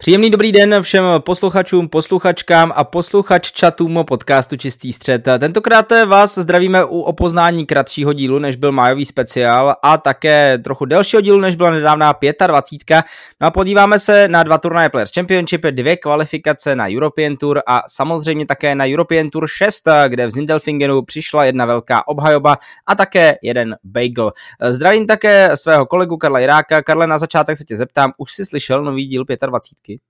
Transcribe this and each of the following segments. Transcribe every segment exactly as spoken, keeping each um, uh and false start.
Příjemný dobrý den všem posluchačům, posluchačkám a posluchaččatům podcastu Čistý střed. Tentokrát vás zdravíme u opoznání kratšího dílu, než byl májový speciál, a také trochu delšího dílu, než byla nedávná dvacítka pátá. No a podíváme se na dva turnaje Players Championship, dvě kvalifikace na European Tour a samozřejmě také na European Tour šest, kde v Sindelfingenu přišla jedna velká obhajoba a také jeden bagel. Zdravím také svého kolegu Karla Jiráka. Karle, na začátek se tě zeptám, už jsi slyšel nový díl dvacítky pátá?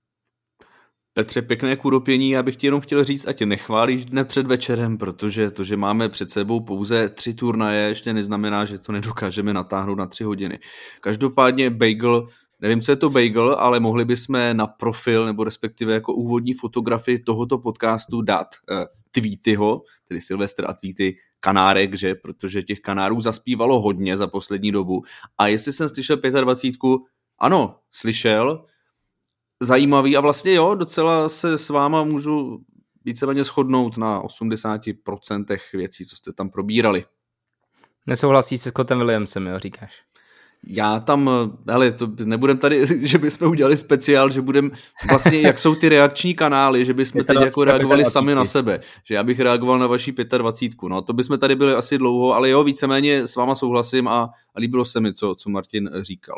Petře, pěkné kuropění, já bych ti jenom chtěl říct, ať tě nechválíš dne před večerem, protože to, že máme před sebou pouze tři turnaje, ještě neznamená, že to nedokážeme natáhnout na tři hodiny. Každopádně bagel, nevím, co je to bagel, ale mohli bychom na profil, nebo respektive jako úvodní fotografii tohoto podcastu dát uh, Tweetyho, tedy Silvestr a Tweety Kanárek, že, protože těch Kanárů zaspívalo hodně za poslední dobu. A jestli jsem slyšel dvacítku pátá, ano, slyšel, zajímavý a vlastně jo, docela se s váma můžu víceméně shodnout na osmdesát procent věcí, co jste tam probírali. Nesouhlasíš se Scottem Williamsem, jo, říkáš? Já tam, hele, to nebudem tady, že bychom udělali speciál, že budem vlastně, jak jsou ty reakční kanály, že bychom teď jako reagovali sami na sebe, že já bych reagoval na vaší dvacítku pátá. No, to bychom tady byli asi dlouho, ale jo, víceméně s váma souhlasím a, a líbilo se mi, co, co Martin říkal.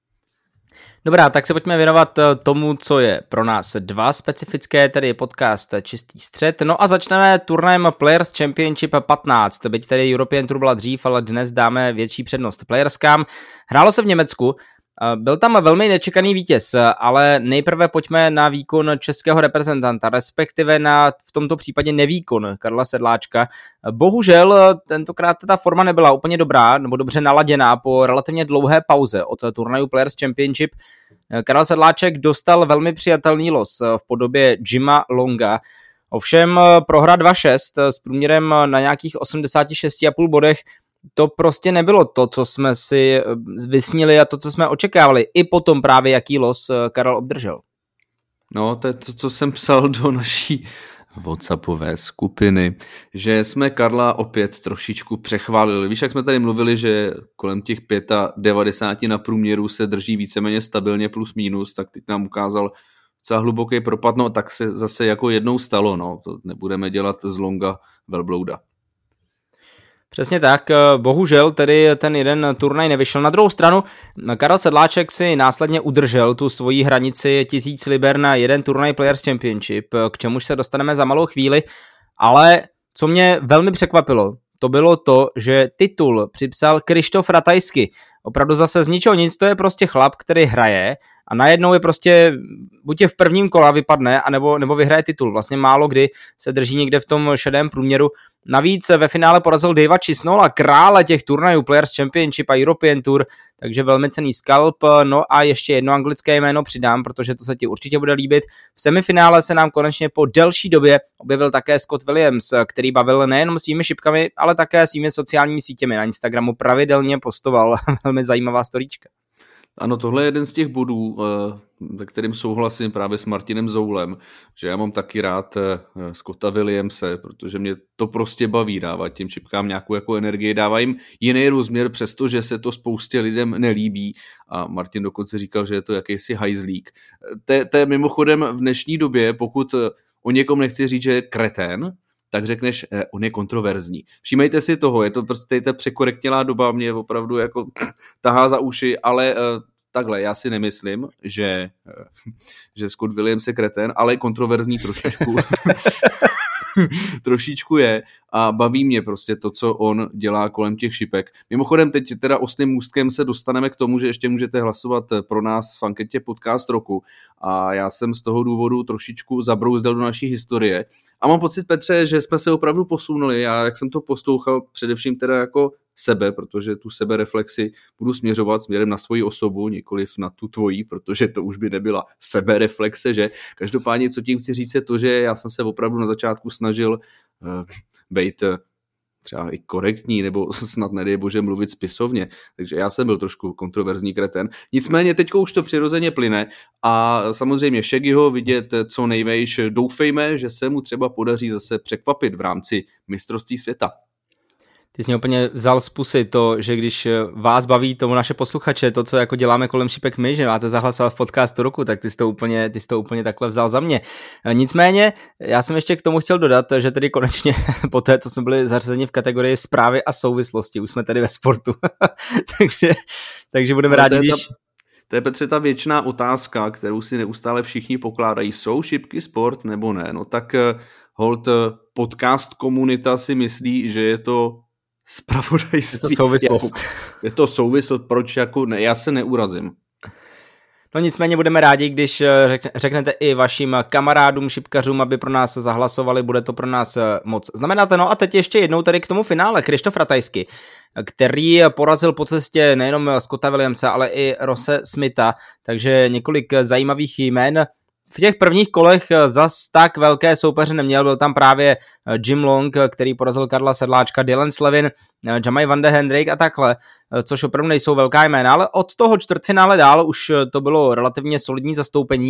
Dobrá, tak se pojďme věnovat tomu, co je pro nás dva specifické, tedy podcast Čistý střed. No a začneme turnajem Players Championship patnáct, byť tedy European Tour byla dřív, ale dnes dáme větší přednost Playerskám. Hrálo se v Německu, byl tam velmi nečekaný vítěz, ale nejprve pojďme na výkon českého reprezentanta, respektive na v tomto případě nevýkon Karla Sedláčka. Bohužel tentokrát ta forma nebyla úplně dobrá, nebo dobře naladěná po relativně dlouhé pauze od turnaju Players Championship. Karel Sedláček dostal velmi přijatelný los v podobě Jima Longa. Ovšem prohra dva šest s průměrem na nějakých osmdesát šest celá pět bodech, to prostě nebylo to, co jsme si vysnili a to, co jsme očekávali. I potom právě jaký los Karel obdržel. No, to je to, co jsem psal do naší WhatsAppové skupiny, že jsme Karla opět trošičku přechválili. Víš, jak jsme tady mluvili, že kolem těch devadesát pět na průměru se drží víceméně stabilně plus minus, tak teď nám ukázal docela hluboký propad, no tak se zase jako jednou stalo, no, to nebudeme dělat z Longa velblouda. Přesně tak, bohužel tedy ten jeden turnaj nevyšel. Na druhou stranu Karel Sedláček si následně udržel tu svoji hranici tisíc liber na jeden turnaj Players Championship, k čemuž se dostaneme za malou chvíli, ale co mě velmi překvapilo, to bylo to, že titul připsal Krištof Ratajsky. Opravdu zase z ničeho nic, to je prostě chlap, který hraje a najednou je prostě, buď je v prvním kola vypadne, anebo, nebo vyhraje titul. Vlastně málo kdy se drží někde v tom šedém průměru. Navíc ve finále porazil Davea Chisnolla, krále těch turnajů Players Championship a European Tour, takže velmi cenný skalp. No a ještě jedno anglické jméno přidám, protože to se ti určitě bude líbit. V semifinále se nám konečně po delší době objevil také Scott Williams, který bavil nejenom svými šipkami, ale také svými sociálními sítěmi. Na Instagramu pravidelně postoval velmi zajímavá storíčka. Ano, tohle je jeden z těch bodů, ve kterým souhlasím právě s Martinem Zoulem, že já mám taky rád Scotta Williamse, protože mě to prostě baví dávat těm čipkám nějakou jako energii, dává jim jiný rozměr, přestože se to spoustě lidem nelíbí a Martin dokonce říkal, že je to jakýsi hajzlík. To je mimochodem v dnešní době, pokud o někom nechci říct, že je kretén, tak řekneš, eh, on je kontroverzní. Všímejte si toho, je to prostě ta překorektělá doba, mě opravdu jako tahá za uši, ale eh, takhle, já si nemyslím, že, eh, že Scott Williams je kretén, ale kontroverzní trošičku. trošičku je a baví mě prostě to, co on dělá kolem těch šipek. Mimochodem teď teda ostným můstkem se dostaneme k tomu, že ještě můžete hlasovat pro nás v anketě Podcast roku a já jsem z toho důvodu trošičku zabrouzdal do naší historie a mám pocit, Petře, že jsme se opravdu posunuli. Já, jak jsem to poslouchal, především teda jako sebe, protože tu sebereflexi budu směřovat směrem na svoji osobu, nikoliv na tu tvojí, protože to už by nebyla sebereflexe, že? Každopádně, co tím chci říct, je to, že já jsem se opravdu na začátku snažil uh, být uh, třeba i korektní, nebo snad nedej bože mluvit spisovně, takže já jsem byl trošku kontroverzní kreten. Nicméně teďko už to přirozeně plyne a samozřejmě Shaggyho vidět co nejvejš, doufejme, že se mu třeba podaří zase překvapit v rámci mistrovství světa. Ty jsi mě úplně vzal z pusy to, že když vás baví tomu naše posluchače, to, co jako děláme kolem šipek my, že máte zahlasovat v podcastu roku, tak ty jsi to úplně, ty jsi to úplně takhle vzal za mě. Nicméně, já jsem ještě k tomu chtěl dodat, že tedy konečně po té, co jsme byli zařazeni v kategorii zprávy a souvislosti, už jsme tady ve sportu. takže, takže budeme rádi, když... To je, Petře, ta věčná otázka, kterou si neustále všichni pokládají. Jsou šipky sport nebo ne? No tak hold podcast komunita si myslí, že je to zpravodajství. Je to souvislost. Je to souvislost, proč jako ne, já se neurazím. No nicméně budeme rádi, když řeknete i vašim kamarádům, šipkařům, aby pro nás zahlasovali, bude to pro nás moc znamenat. No a teď ještě jednou tady k tomu finále, Krištof Ratajski, který porazil po cestě nejenom Scotta Williamse, ale i Rosse Smitha, takže několik zajímavých jmén. V těch prvních kolech zas tak velké soupeře neměl, byl tam právě Jim Long, který porazil Karla Sedláčka, Dylan Slevin, Jamai van de Hendrik a takhle, což opravdu nejsou velká jména, ale od toho čtvrtfinále dál už to bylo relativně solidní zastoupení.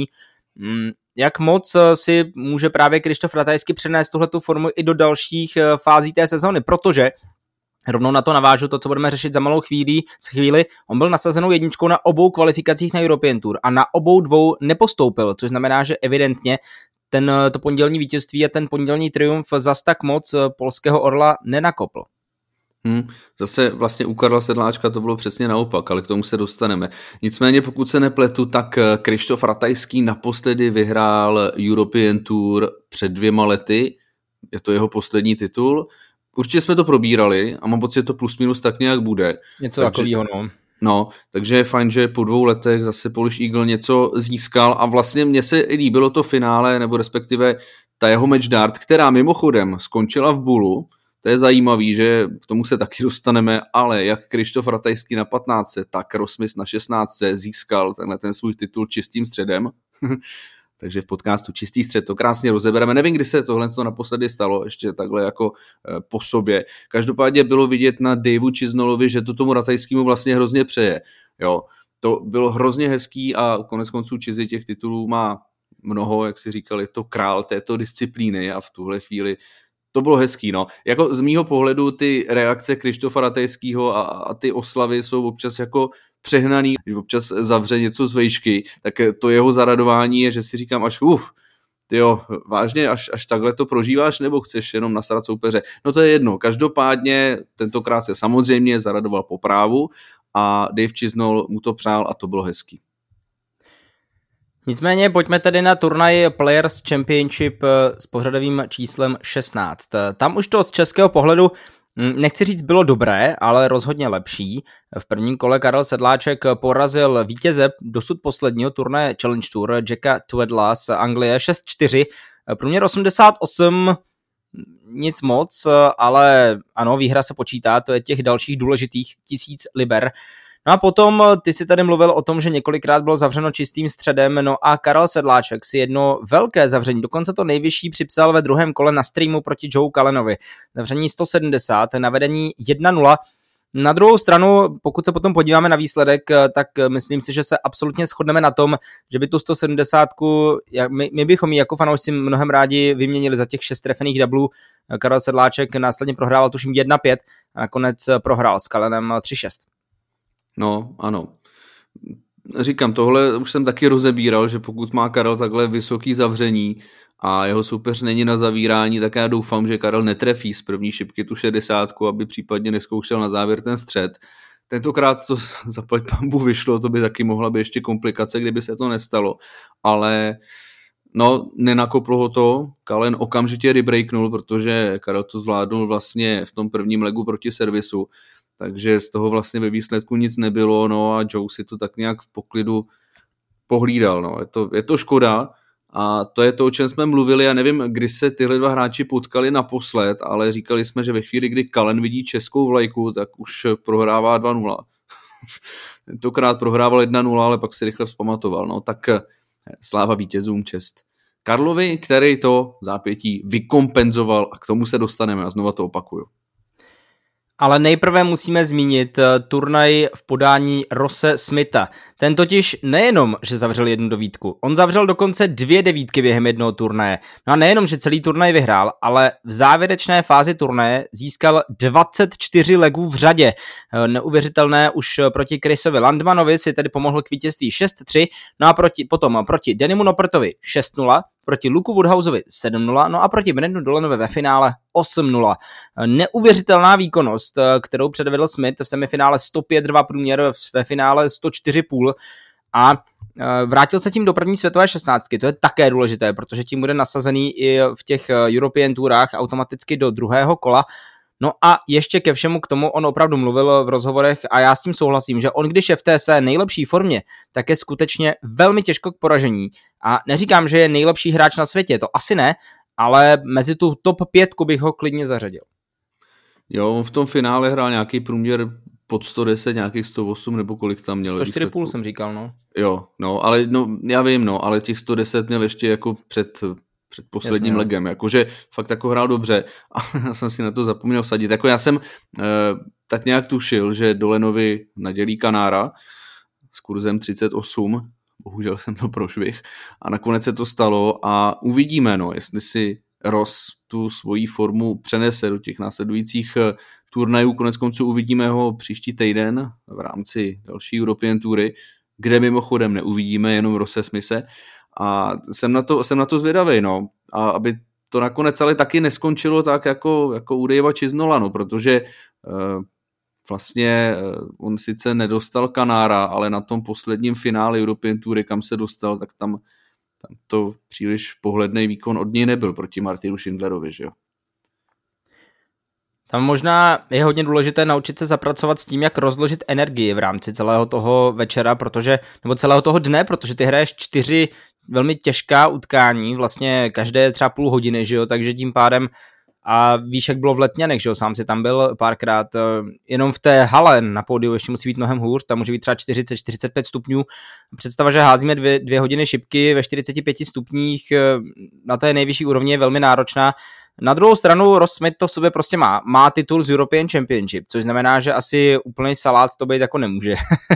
Jak moc si může právě Krištof Ratajski přenést tuhletu formu i do dalších fází té sezóny, protože rovnou na to navážu to, co budeme řešit za malou chvíli, chvíli. On byl nasazenou jedničkou na obou kvalifikacích na European Tour a na obou dvou nepostoupil, což znamená, že evidentně ten, to pondělní vítězství a ten pondělní triumf zas tak moc polského orla nenakopl. Hmm, zase vlastně u Karla Sedláčka to bylo přesně naopak, ale k tomu se dostaneme. Nicméně pokud se nepletu, tak Krištof Ratajský naposledy vyhrál European Tour před dvěma lety, je to jeho poslední titul. Určitě jsme to probírali a mám pocit, že to plus minus tak nějak bude. Něco takového, no. No, takže je fajn, že po dvou letech zase Polish Eagle něco získal a vlastně mně se líbilo to finále, nebo respektive ta jeho match dart, která mimochodem skončila v Bullu. To je zajímavý, že k tomu se taky dostaneme, ale jak Krištof Ratajský na patnáctce, tak Ross Smith na šestnáctce získal tenhle ten svůj titul čistým středem. Takže v podcastu Čistý střed to krásně rozebereme. Nevím, kdy se tohle naposledy stalo, ještě takhle jako po sobě. Každopádně bylo vidět na Daveu Chisnallovi, že to tomu Ratajskému vlastně hrozně přeje. Jo, to bylo hrozně hezký a konec konců Chizy těch titulů má mnoho, jak si říkali, to král této disciplíny a v tuhle chvíli to bylo hezký, no. Jako z mýho pohledu ty reakce Krištofa Ratajského a, a ty oslavy jsou občas jako přehnaný, když občas zavře něco z vejšky, tak to jeho zaradování je, že si říkám až uf, tyjo, vážně, až, až takhle to prožíváš, nebo chceš jenom nasrat soupeře? No to je jedno, každopádně tentokrát se samozřejmě zaradoval po právu a Dave Chisnall mu to přál a to bylo hezký. Nicméně pojďme tedy na turnaj Players Championship s pořadovým číslem šestnáct. Tam už to z českého pohledu, nechci říct bylo dobré, ale rozhodně lepší. V prvním kole Karel Sedláček porazil vítěze dosud posledního turnaje Challenge Tour Jacka Tweddla z Anglie šest čtyři, průměr osmdesát osm, nic moc, ale ano, výhra se počítá, to je těch dalších důležitých tisíc liber. No a potom ty si tady mluvil o tom, že několikrát bylo zavřeno čistým středem, no a Karel Sedláček si jedno velké zavření, dokonce to nejvyšší připsal ve druhém kole na streamu proti Joe Callenovi. Zavření sto sedmdesát, na vedení jedna nula. Na druhou stranu, pokud se potom podíváme na výsledek, tak myslím si, že se absolutně shodneme na tom, že by tu sto sedmdesát, my, my bychom ji jako fanoušci mnohem rádi vyměnili za těch šest trefených doublů. Karel Sedláček následně prohrával tuším jedna pět a nakonec prohrál s Callenem tři šest. No, ano. Říkám, tohle už jsem taky rozebíral, že pokud má Karel takhle vysoký zavření a jeho soupeř není na zavírání, tak já doufám, že Karel netrefí z první šipky tu šedesátku, aby případně neskoušel na závěr ten střed. Tentokrát to zaplať pambu vyšlo, to by taky mohla být ještě komplikace, kdyby se to nestalo, ale no, nenakoplo ho to, Callen okamžitě rebreaknul, protože Karel to zvládnul vlastně v tom prvním legu proti servisu, takže z toho vlastně ve výsledku nic nebylo, no a Joe si to tak nějak v poklidu pohlídal, no. Je to, je to škoda a to je to, o čem jsme mluvili, já nevím, kdy se tyhle dva hráči potkali naposled, ale říkali jsme, že ve chvíli, kdy Callen vidí českou vlajku, tak už prohrává dva nula. Tentokrát prohrával jedna nula, ale pak si rychle vzpamatoval, no tak sláva vítězům, čest Karlovi, který to zápětí vykompenzoval a k tomu se dostaneme a znova to opakuju. Ale nejprve musíme zmínit turnaj v podání Rosse Smitha. Ten totiž nejenom, že zavřel jednu devítku, on zavřel dokonce dvě devítky během jednoho turnaje. No a nejenom, že celý turnaj vyhrál, ale v závěrečné fázi turnaje získal dvacet čtyři legů v řadě. Neuvěřitelné, už proti Chrisovi Landmanovi si tedy pomohl k vítězství šest tři, no a proti, potom proti Danimu Noppertovi šest nula, proti Luku Woodhouseovi sedm nula, no a proti Brendanu Dolanovi ve finále osm nula. Neuvěřitelná výkonnost, kterou předvedl Smith v semifinále sto pět dva průměr, ve finále sto čtyři celá pět a vrátil se tím do první světové šestnáctky. To je také důležité, protože tím bude nasazený i v těch European Tourách automaticky do druhého kola. No a ještě ke všemu k tomu on opravdu mluvil v rozhovorech a já s tím souhlasím, že on když je v té své nejlepší formě, tak je skutečně velmi těžko k poražení. A neříkám, že je nejlepší hráč na světě, to asi ne, ale mezi tu top pětku bych ho klidně zařadil. Jo, on v tom finále hrál nějaký průměr pod sto deset, nějakých sto osm, nebo kolik tam měl. sto čtyři celá pět jsem říkal, no. Jo, no, ale no, já vím, no, ale těch sto deset měl ještě jako před... před posledním Jasně, legem, jakože fakt jako hrál dobře a já jsem si na to zapomněl vsadit. Jako já jsem eh, tak nějak tušil, že Dolanovi nadělí Kanára s kurzem třicet osm, bohužel jsem to prošvih a nakonec se to stalo a uvidíme, no, jestli si Ross tu svoji formu přenese do těch následujících turnajů, konec konců uvidíme ho příští týden v rámci další European Toury, kde mimochodem neuvidíme jenom Rosse Smithe. A jsem na to, jsem na to zvědavý, no. A aby to nakonec ale taky neskončilo tak jako, jako u Davea Chisnolla, no, protože uh, vlastně uh, on sice nedostal Kanára, ale na tom posledním finále European Toury, kam se dostal, tak tam, tam to příliš pohledný výkon od něj nebyl proti Martinu Schindlerovi, že jo. Tam možná je hodně důležité naučit se zapracovat s tím, jak rozložit energii v rámci celého toho večera, protože, nebo celého toho dne, protože ty hraješ čtyři velmi těžká utkání, vlastně každé třeba půl hodiny, že jo, takže tím pádem a víš, jak bylo v Letňanech, že jo, sám si tam byl párkrát, jenom v té hale na pódiu ještě musí být mnohem hůř, tam může být třeba čtyřicet čtyřicet pět stupňů, představa, že házíme dvě, dvě hodiny šipky ve čtyřiceti pěti stupních, na té nejvyšší úrovni je velmi náročná. Na druhou stranu Ross Smith to v sobě prostě má. Má titul z European Championship, což znamená, že asi úplný salát to být jako nemůže.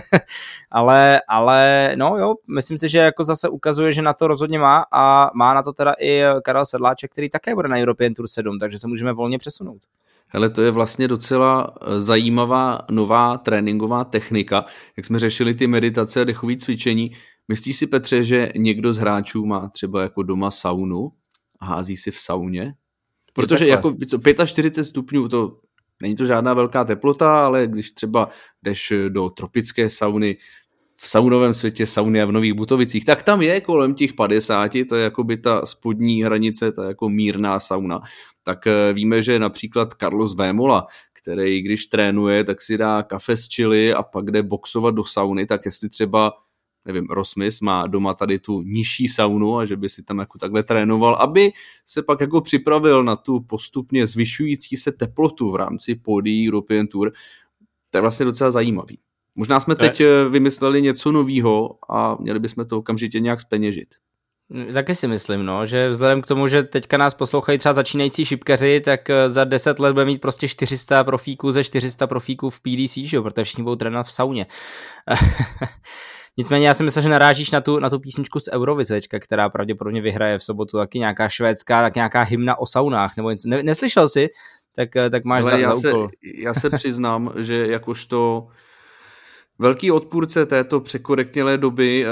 ale, ale no jo, myslím si, že jako zase ukazuje, že na to rozhodně má a má na to teda i Karel Sedláček, který také bude na European Tour sedm, takže se můžeme volně přesunout. Hele, to je vlastně docela zajímavá nová tréninková technika, jak jsme řešili ty meditace a dechové cvičení. Myslíš si, Petře, že někdo z hráčů má třeba jako doma saunu a hází si v sauně? Protože jako čtyřicet pět stupňů, to není to žádná velká teplota, ale když třeba jdeš do tropické sauny, v saunovém světě sauny a v Nových Butovicích, tak tam je kolem těch padesáti, to je jako by ta spodní hranice, ta jako mírná sauna. Tak víme, že například Carlos Vémola, který když trénuje, tak si dá kafe s chili a pak jde boxovat do sauny, tak jestli třeba nevím, Ross Smith má doma tady tu nižší saunu a že by si tam jako takhle trénoval, aby se pak jako připravil na tu postupně zvyšující se teplotu v rámci pódií European Tour. To je vlastně docela zajímavý. Možná jsme teď vymysleli něco novýho a měli bychom to okamžitě nějak zpeněžit. Taky si myslím, no, že vzhledem k tomu, že teďka nás poslouchají třeba začínající šipkaři, tak za deset let bude mít prostě čtyři sta profíků ze čtyři sta profíků v P D C, že jo, protože všichni budou trénovat v sauně. Nicméně já si myslím, že narážíš na tu, na tu písničku z Eurovizečka, která pravděpodobně vyhraje v sobotu, taky nějaká švédská, tak nějaká hymna o saunách, nebo něco. Ne, neslyšel jsi? Tak, tak máš za, já za se, úkol. Já se přiznám, že jakožto velký odpůrce této překorektnělé doby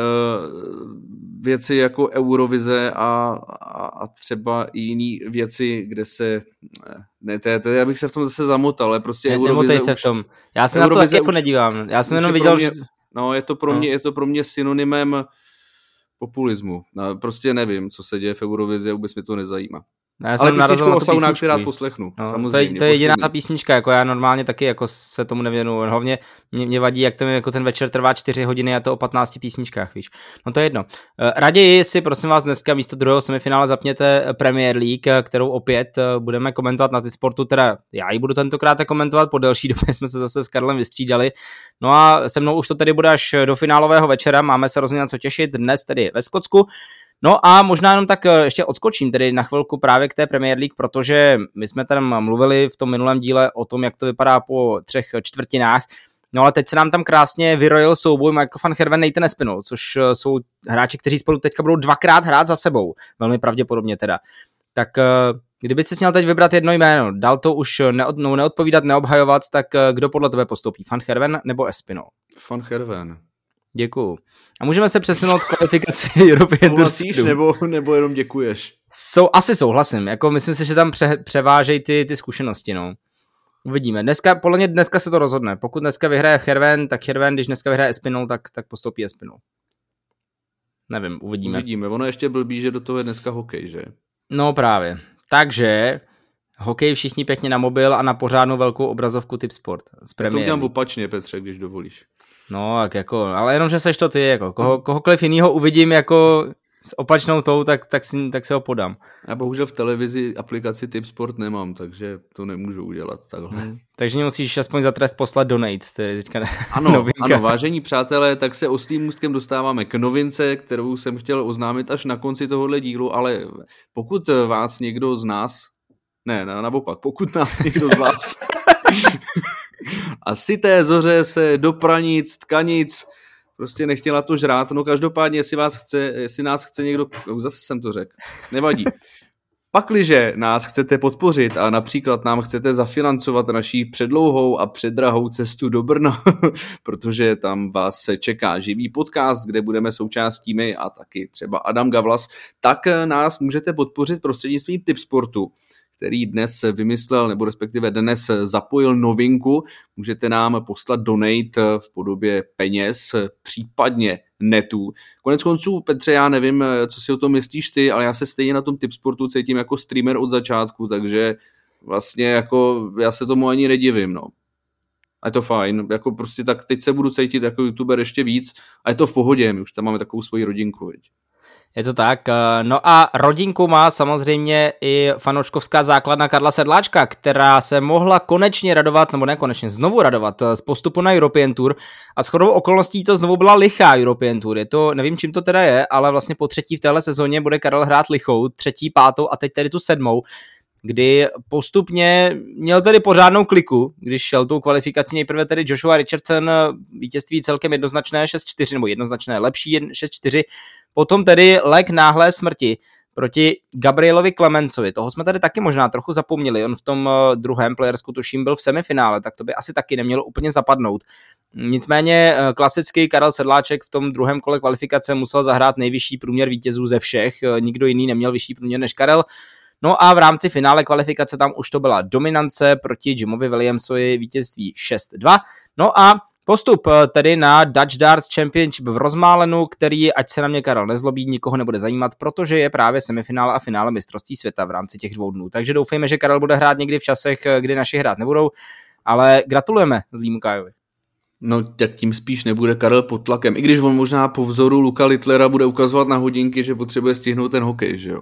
věci jako Eurovize a, a, a třeba i jiný věci, kde se ne, to, to, já bych se v tom zase zamotal, ale prostě ne, Eurovize se už, v tom. Já se Eurovize na to jako už, nedívám. Já jsem jenom viděl, mě, že... No, je to pro mě, no. je to pro mě synonymem populismu. No, prostě nevím, co se děje v Eurovizi, vůbec mě to nezajímá. No, já ale písničku o saunách si rád poslechnu. No, samozřejmě, to je, to je jediná ta písnička, jako já normálně taky jako se tomu nevěnuju. Hlavně mě, mě vadí, jak ten, jako ten večer trvá čtyři hodiny a to o patnácti písničkách, víš. No to je jedno. Raději si prosím vás dneska místo druhého semifinále zapněte Premier League, kterou opět budeme komentovat na T-Sportu, teda já ji budu tentokrát komentovat, po delší době jsme se zase s Karlem vystřídali. No a se mnou už to tedy bude až do finálového večera, máme se rozhodně na co těšit, dnes tedy ve Skotsku. No a možná jenom tak ještě odskočím tedy na chvilku právě k té Premier League, protože my jsme tam mluvili v tom minulém díle o tom, jak to vypadá po třech čtvrtinách. No ale teď se nám tam krásně vyrojil souboj Michael van Gerwen, Nathan Espinol, což jsou hráči, kteří spolu teďka budou dvakrát hrát za sebou. Velmi pravděpodobně teda. Tak kdyby si měl teď vybrat jedno jméno, dal to už neod, no, neodpovídat, neobhajovat, tak kdo podle tebe postoupí? Van Gerwen nebo Espinol? Van Gerwen. Děkuju. A můžeme se přesunout k kvalifikaci European Tour sedm. Nebo, nebo jenom děkuješ? Sou, asi souhlasím. Jako myslím si, že tam pře, převážejí ty, ty zkušenosti. No. Uvidíme. Dneska, podle mě dneska se to rozhodne. Pokud dneska vyhraje Gerwen, tak Gerwen, když dneska vyhraje Espinol, tak, tak postoupí Espinol. Nevím, uvidíme. Uvidíme. Ono ještě blbý, že do toho je dneska hokej, že? No právě. Takže hokej všichni pěkně na mobil a na pořádnou velkou obrazovku Tipsport. Já to udělám opačně, Petře, když dovolíš. No, tak jako, ale jenom, že seš to ty, jako, koho, kohokoliv jinýho uvidím jako s opačnou tou, tak, tak, si, tak si ho podám. Já bohužel v televizi aplikaci Tipsport nemám, takže to nemůžu udělat takhle. Hmm. Takže mě musíš aspoň za trest poslat donate, to je teďka ano, novinka. Ano, vážení přátelé, tak se ostrým můstkem dostáváme k novince, kterou jsem chtěl oznámit až na konci tohohle dílu, ale pokud vás někdo z nás, ne, naopak, pokud nás někdo z vás a syté zoře se do pranic, tkanic, prostě nechtěla to žrát, no každopádně, jestli vás chce, jestli nás chce někdo, zase jsem to řekl, nevadí. Pakliže nás chcete podpořit a například nám chcete zafinancovat naší předlouhou a předrahou cestu do Brna, protože tam vás se čeká živý podcast, kde budeme součástí my a taky třeba Adam Gavlas, tak nás můžete podpořit prostřednictvím Tipsportu, který dnes vymyslel, nebo respektive dnes zapojil novinku. Můžete nám poslat donate v podobě peněz, případně netů. Konec konců, Petře, já nevím, co si o tom myslíš ty, ale já se stejně na tom Tipsportu cítím jako streamer od začátku, takže vlastně jako já se tomu ani nedivím, no. A je to fajn, jako prostě tak teď se budu cítit jako youtuber ještě víc a je to v pohodě, my už tam máme takovou svoji rodinku, viď. Je to tak. No a rodinku má samozřejmě i fanouškovská základna Karla Sedláčka, která se mohla konečně radovat, nebo ne konečně, znovu radovat z postupu na European Tour a shodou okolností to znovu byla lichá European Tour. Je to, nevím čím to teda je, ale vlastně po třetí v téhle sezóně bude Karel hrát lichou, třetí, pátou a teď tedy tu sedmou, kdy postupně měl tedy pořádnou kliku, když šel tou kvalifikací nejprve tedy Joshua Richardson, vítězství celkem jednoznačné šest čtyři, nebo jednoznačné lepší šest čtyři, potom tedy lek náhlé smrti proti Gabrielovi Clemencovi. Toho jsme tady taky možná trochu zapomněli, on v tom druhém playersku tuším byl v semifinále, tak to by asi taky nemělo úplně zapadnout. Nicméně klasicky Karel Sedláček v tom druhém kole kvalifikace musel zahrát nejvyšší průměr vítězů ze všech, nikdo jiný neměl vyšší průměr než Karel. No a v rámci finále kvalifikace tam už to byla dominance proti Jimovi Williamsovi, vítězství šest dva. No a postup tedy na Dutch Darts Championship v Rozmálenu, který, ať se na mě Karel nezlobí, nikoho nebude zajímat, protože je právě semifinále a finále mistrovství světa v rámci těch dvou dnů. Takže doufejme, že Karel bude hrát někdy v časech, kdy naši hrát nebudou, ale gratulujeme zlýmu Kajovi. No tak tím spíš nebude Karel pod tlakem, i když on možná po vzoru Luka Littlera bude ukazovat na hodinky, že potřebuje stihnout ten hokej, že jo?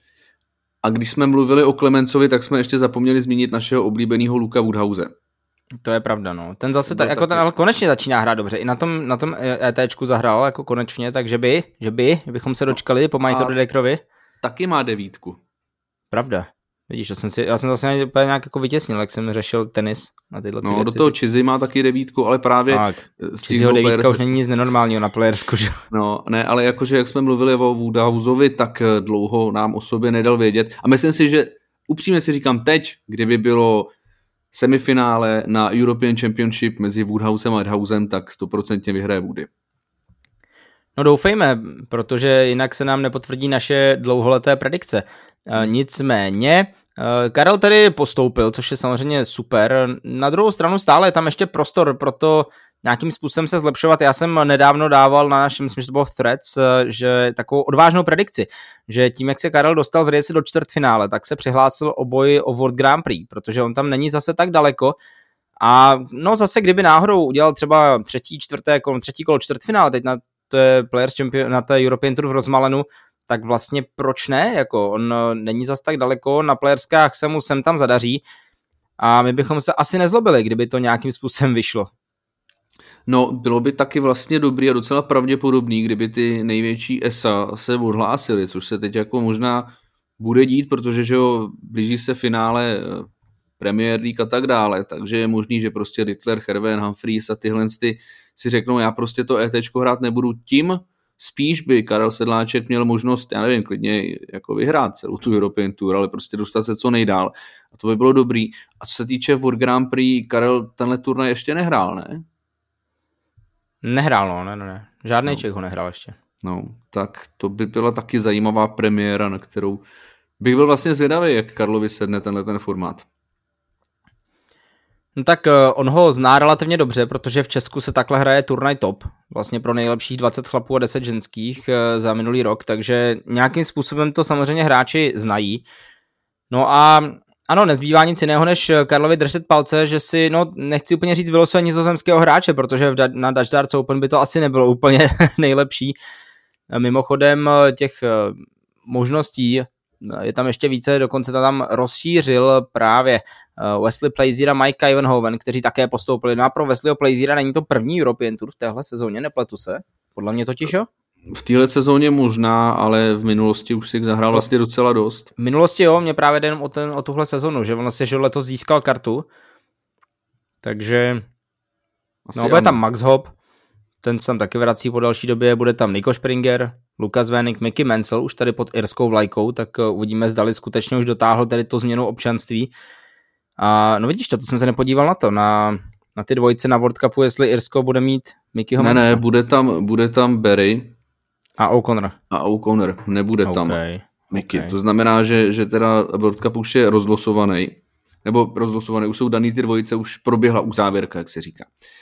A když jsme mluvili o Clemencovi, tak jsme ještě zapomněli zmínit našeho oblíbeného Luka Woodhouse. To je pravda, no. Ten zase ta, jako ten ale konečně začíná hrát dobře. I na tom, na tom ETčku zahrál jako konečně, takže by, že by, bychom se dočkali po Michaelu Deckerovi. Taky má devítku. Pravda. Vidíš, to jsem si, já jsem zase úplně nějak jako vytěsnil, jak jsem řešil tenis a tyhle ty No, věci. do toho Chizzy má taky devítku, ale právě... Tak, Chizzyho devítka players... už není nic nenormálního na playersku, že? No, ne, ale jakože jak jsme mluvili o Woodhouseovi, tak dlouho nám o sobě nedal vědět. A myslím si, že upřímně si říkám teď, kdyby bylo semifinále na European Championship mezi Woodhousem a Edhousem, tak stoprocentně vyhraje Woody. No doufejme, protože jinak se nám nepotvrdí naše dlouholeté predikce. E, nicméně, e, Karel tedy postoupil, což je samozřejmě super. Na druhou stranu stále je tam ještě prostor pro to nějakým způsobem se zlepšovat. Já jsem nedávno dával na našem, myslím, že to bylo Threads, že takovou odvážnou predikci, že tím, jak se Karel dostal v Riesi do čtvrtfinále, tak se přihlásil o boj o World Grand Prix, protože on tam není zase tak daleko. A no zase, kdyby náhodou udělal třeba třetí, čtvrté kolo, třetí kolo čtvrtfinále, teď na to je Players Champion, na té European Tour v Rozmalenu, tak vlastně proč ne? Jako on není zas tak daleko, na playerskách se mu sem tam zadaří a my bychom se asi nezlobili, kdyby to nějakým způsobem vyšlo. No, bylo by taky vlastně dobrý a docela pravděpodobný, kdyby ty největší E S A se odhlásily, což se teď jako možná bude dít, protože že jo, blíží se finále Premier League a tak dále, takže je možný, že prostě Rittler, Herven, Humphries a tyhle ty si řeknou, já prostě to ETčko hrát nebudu, tím spíš by Karel Sedláček měl možnost, já nevím, klidně jako vyhrát celou tu European Tour, ale prostě dostat se co nejdál. A to by bylo dobrý. A co se týče World Grand Prix, Karel tenhle turnaj ještě nehrál, ne? Nehrál, no, ne, ne, ne. Žádný no. Čech ho nehrál ještě. No, tak to by byla taky zajímavá premiéra, na kterou bych byl vlastně zvědavý, jak Karlovi sedne tenhle ten formát. No tak on ho zná relativně dobře, protože v Česku se takhle hraje turnaj top, vlastně pro nejlepších dvacet chlapů a deset ženských za minulý rok, takže nějakým způsobem to samozřejmě hráči znají. No a ano, nezbývá nic jiného, než Karlovi držet palce, že si, no nechci úplně říct, vylosuje nizozemského hráče, protože na Dutch Darts Open by to asi nebylo úplně nejlepší. Mimochodem těch možností je tam ještě více, dokonce tam rozšířil právě Wesley Plaisir a Mike Ivanhoven, kteří také postoupili. No a pro Wesleyho Plaisira není to první European Tour v téhle sezóně, nepletu se? Podle mě totiž, jo? V téhle sezóně možná, ale v minulosti už si zahrál vlastně docela dost. V minulosti jo, mě právě jde o, ten, o tuhle sezonu, že on vlastně že letos získal kartu, takže asi no, bude tam Max Hopp, ten se tam taky vrací po další době, bude tam Nico Springer, Lukas Wenig, Mickey Mansell, už tady pod irskou vlajkou, tak uvidíme, zdali skutečně už dotáhl tady tu změnu občanství. A no vidíš to, to jsem se nepodíval na to, na, na ty dvojice na World Cupu, jestli Irsko bude mít Mickeyho Ne, Mansell. ne, bude tam, bude tam Barry. A O'Connor. A O'Connor, nebude okay. tam Mickey. Okay. To znamená, že, že teda World Cup už je rozlosovaný, nebo rozlosovaný, už jsou daný ty dvojice, už proběhla uzávěrka, jak se říká.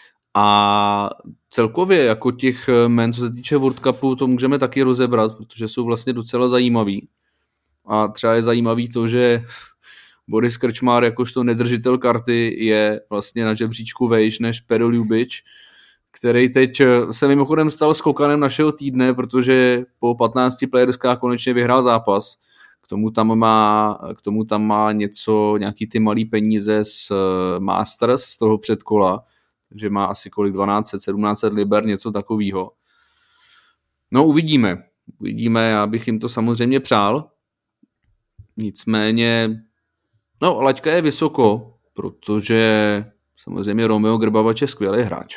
A celkově jako těch men, co se týče World Cupu, to můžeme taky rozebrat, protože jsou vlastně docela zajímavý. A třeba je zajímavý to, že Boris Krčmár jakožto nedržitel karty je vlastně na žebříčku vejš než Pero Ljubič, který teď se mimochodem stal skokanem našeho týdne, protože po patnácti playerskách konečně vyhrál zápas. K tomu tam má, k tomu tam má něco, nějaký ty malý peníze z Masters, z toho předkola, takže má asi kolik dvanáct set, sedmnáct set liber, něco takového. No uvidíme. Uvidíme, já bych jim to samozřejmě přál. Nicméně, no laťka je vysoko, protože samozřejmě Romeo Grbavač je skvělý hráč.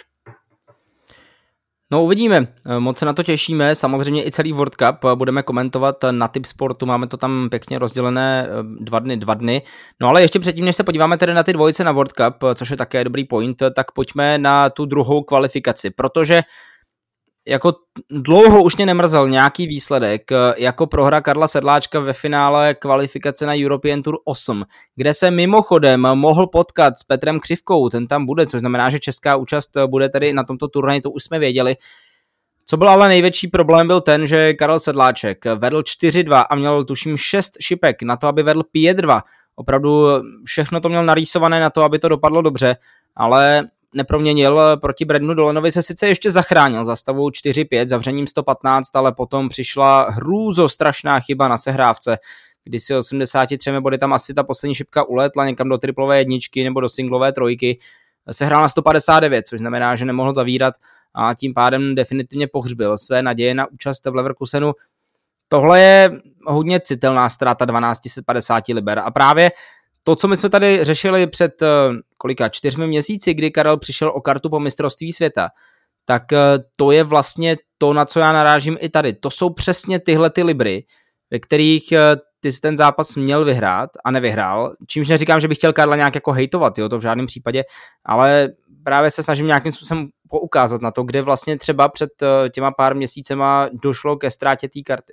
No uvidíme, moc se na to těšíme, samozřejmě i celý World Cup budeme komentovat na Tip Sportu, máme to tam pěkně rozdělené dva dny, dva dny. No ale ještě předtím, než se podíváme tedy na ty dvojice na World Cup, což je také dobrý point, tak pojďme na tu druhou kvalifikaci, protože jako dlouho už mě nemrzel nějaký výsledek, jako prohra Karla Sedláčka ve finále kvalifikace na European Tour osm, kde se mimochodem mohl potkat s Petrem Křivkou, ten tam bude, což znamená, že česká účast bude tady na tomto turnaji, to už jsme věděli. Co byl ale největší problém byl ten, že Karel Sedláček vedl čtyři dva a měl tuším šest šipek na to, aby vedl pět dva. Opravdu všechno to měl narýsované na to, aby to dopadlo dobře, ale neproměnil, proti Bradnu Dolanovi se sice ještě zachránil za stavou čtyři pět, zavřením sto patnáct, ale potom přišla hrůzo strašná chyba na sehrávce, kdy si osmdesát tři body tam asi ta poslední šipka uletla někam do triplové jedničky nebo do singlové trojky, sehrál na sto padesát devět, což znamená, že nemohl zavírat a tím pádem definitivně pohřbil své naděje na účast v Leverkusenu. Tohle je hodně citelná ztráta dvanáct set padesát liber a právě to, co my jsme tady řešili před kolika čtyřmi měsíci, kdy Karel přišel o kartu po mistrovství světa, tak to je vlastně to, na co já narážím i tady. To jsou přesně tyhle ty libry, ve kterých ty jsi ten zápas měl vyhrát a nevyhrál. Čímž neříkám, že bych chtěl Karla nějak jako hejtovat, jo, to v žádném případě, ale právě se snažím nějakým způsobem poukázat na to, kde vlastně třeba před těma pár měsícema došlo ke ztrátě té karty.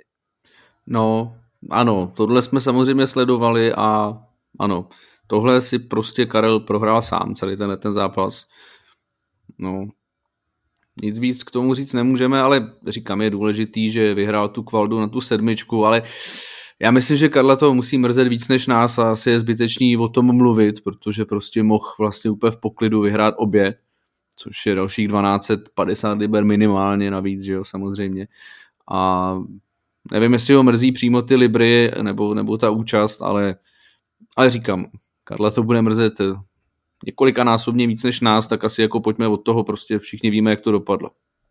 No, ano, tohle jsme samozřejmě sledovali a ano, tohle si prostě Karel prohrál sám, celý ten, ten zápas. No, nic víc k tomu říct nemůžeme, ale říkám, je důležitý, že vyhrál tu kvaldu na tu sedmičku, ale já myslím, že Karla to musí mrzet víc než nás a asi je zbytečný o tom mluvit, protože prostě mohl vlastně úplně v poklidu vyhrát obě, což je dalších dvanáct set padesát liber minimálně navíc, že jo, samozřejmě. A nevím, jestli ho mrzí přímo ty libry nebo, nebo ta účast, ale Ale říkám, Karla to bude mrzet několikanásobně víc než nás, tak asi jako pojďme od toho, prostě všichni víme, jak to dopadlo.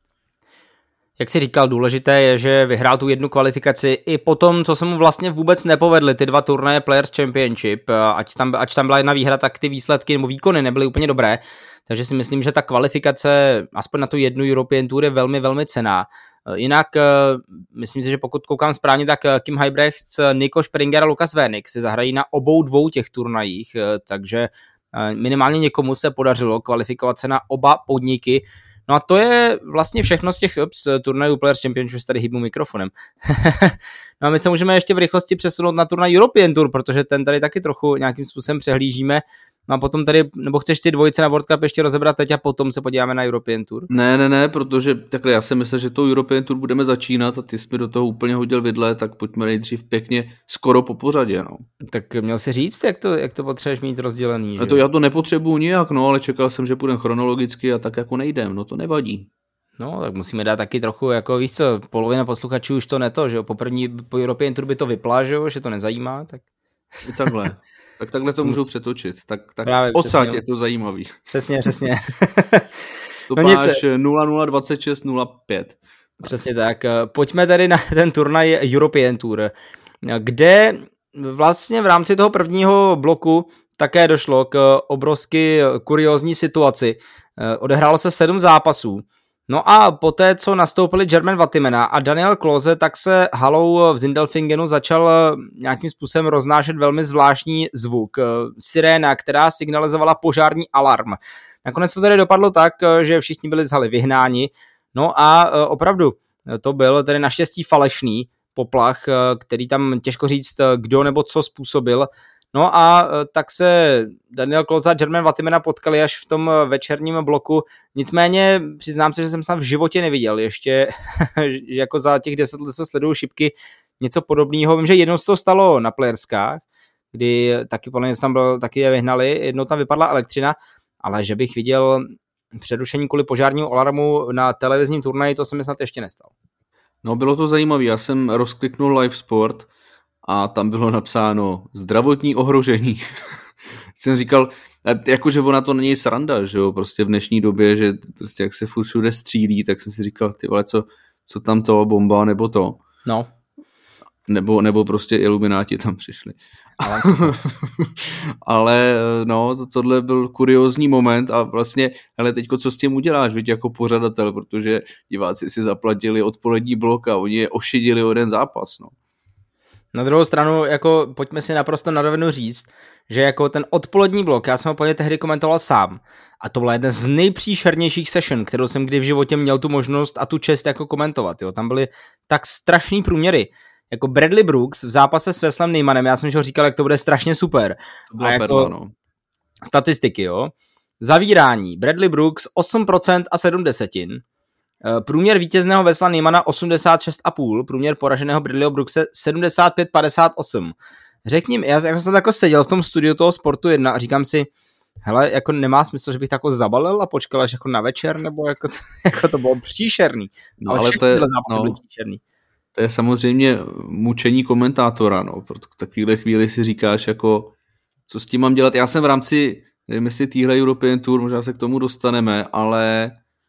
Jak jsi říkal, důležité je, že vyhrál tu jednu kvalifikaci i po tom, co se mu vlastně vůbec nepovedly, ty dva turnaje Players Championship, ať tam, ať tam byla jedna výhra, tak ty výsledky nebo výkony nebyly úplně dobré, takže si myslím, že ta kvalifikace, aspoň na tu jednu European Tour, je velmi, velmi cenná. Jinak, myslím si, že pokud koukám správně, tak Kim Huybrechts, Nico Springer a Lukas Wernick si zahrají na obou dvou těch turnajích, takže minimálně někomu se podařilo kvalifikovat se na oba podniky. No a to je vlastně všechno z těch ups, turnajů Players Championship, už tady hýbu mikrofonem. No a my se můžeme ještě v rychlosti přesunout na turnaj European Tour, protože ten tady taky trochu nějakým způsobem přehlížíme. No a potom tady, nebo chceš ty dvojice na World Cup ještě rozebrat teď a potom se podíváme na European Tour? Ne, ne, ne, protože takhle já jsem myslel, že tou European Tour budeme začínat a ty jsi mi do toho úplně hodil vidle, tak pojďme nejdřív pěkně skoro po pořadě, no. Tak měl si říct, jak to, jak to potřebuješ mít rozdělený, že? To já to nepotřebuju nijak, no, ale čekal jsem, že půjdem chronologicky a tak jako nejdem, no to nevadí. No, tak musíme dát taky trochu, jako víš co, polovina posluchačů už to neto, že jo, po první, po European Tour by to vypla, že jo, že to nezajímá, tak... I takhle. Tak takhle to, to můžou mus... přetočit. Tak, tak odsaď je to zajímavý. Přesně, přesně. Stopáž no nula nula dvacet šest nula pět. Přesně tak. Pojďme tedy na ten turnaj European Tour, kde vlastně v rámci toho prvního bloku také došlo k obrovsky kuriózní situaci. Odehrálo se sedm zápasů. No a poté, co nastoupili German Vatimena a Daniel Klose, tak se halou v Sindelfingenu začal nějakým způsobem roznášet velmi zvláštní zvuk. Siréna, která signalizovala požární alarm. Nakonec to tedy dopadlo tak, že všichni byli z haly vyhnáni. No a opravdu to byl tedy naštěstí falešný poplach, který tam těžko říct, kdo nebo co způsobil. No a tak se Daniel Klose a German Vatimena potkali až v tom večerním bloku. Nicméně přiznám se, že jsem snad v životě neviděl ještě, že jako za těch deset let, co sleduju šipky, něco podobného. Vím, že jednou se to stalo na Playerskách, kdy taky podle mě tam byl, taky je vyhnali, jednou tam vypadla elektřina, ale že bych viděl přerušení kvůli požárnímu alarmu na televizním turnaji, to se mi snad ještě nestalo. No bylo to zajímavé, já jsem rozkliknul Live Sport a tam bylo napsáno zdravotní ohrožení. Jsem říkal, jakože ona to není sranda, že jo, prostě v dnešní době, že prostě jak se furt všude střílí, tak jsem si říkal, ty vole, co, co tam to, bomba nebo to. No. Nebo, nebo prostě ilumináti tam přišli. Ale, Ale no, to, tohle byl kuriózní moment a vlastně, hele, teďko co s tím uděláš, víš, jako pořadatel, protože diváci si zaplatili odpolední blok a oni je ošidili o jeden zápas, no. Na druhou stranu, jako pojďme si naprosto na rovinu říct, že jako ten odpolední blok, já jsem ho plně tehdy komentoval sám a to byla jedna z nejpříšernějších session, kterou jsem kdy v životě měl tu možnost a tu čest jako komentovat, jo. Tam byly tak strašný průměry, jako Bradley Brooks v zápase s Weslem Neymanem, já jsem ho říkal, jak to bude strašně super. To byla a jako perla, no. Statistiky, jo. Zavírání, Bradley Brooks osm procent a sedm desetin. Průměr vítězného Wesla Neymana osmdesát šest celá pět, průměr poraženého Bradleyho Brookse sedmdesát pět padesát osm. Řekni mi, já, já jsem jako seděl v tom studiu toho Sportu jedna a říkám si, hele, jako nemá smysl, že bych to jako zabalil a počkal až jako na večer, nebo jako to, jako to bylo příšerný. No, ale, ale to je, no, příšerný. To je samozřejmě mučení komentátora, no, proto v takovéhle chvíli si říkáš, jako, co s tím mám dělat. Já jsem v rámci, nevím jestli týhle European Tour, možná se k tomu dostaneme, ale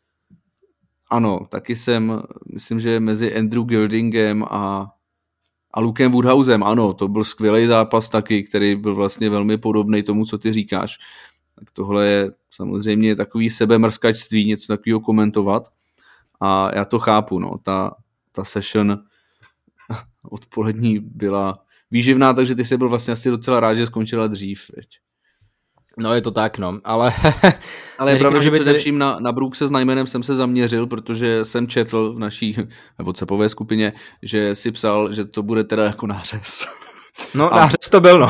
ano, taky jsem, myslím, že mezi Andrew Gildingem a, a Lukem Woodhousem, ano, to byl skvělý zápas taky, který byl vlastně velmi podobný tomu, co ty říkáš. Tak tohle je samozřejmě takový sebemrskačství, něco takového komentovat a já to chápu, no, ta, ta session odpolední byla výživná, takže ty jsi byl vlastně asi docela rád, že skončila dřív, veď. No je to tak, no, ale... ale je pravda, že především tady... na, na Brookse s Neymanem jsem se zaměřil, protože jsem četl v naší WhatsAppové skupině, že si psal, že to bude teda jako nářez. No, a... nářez to byl, no.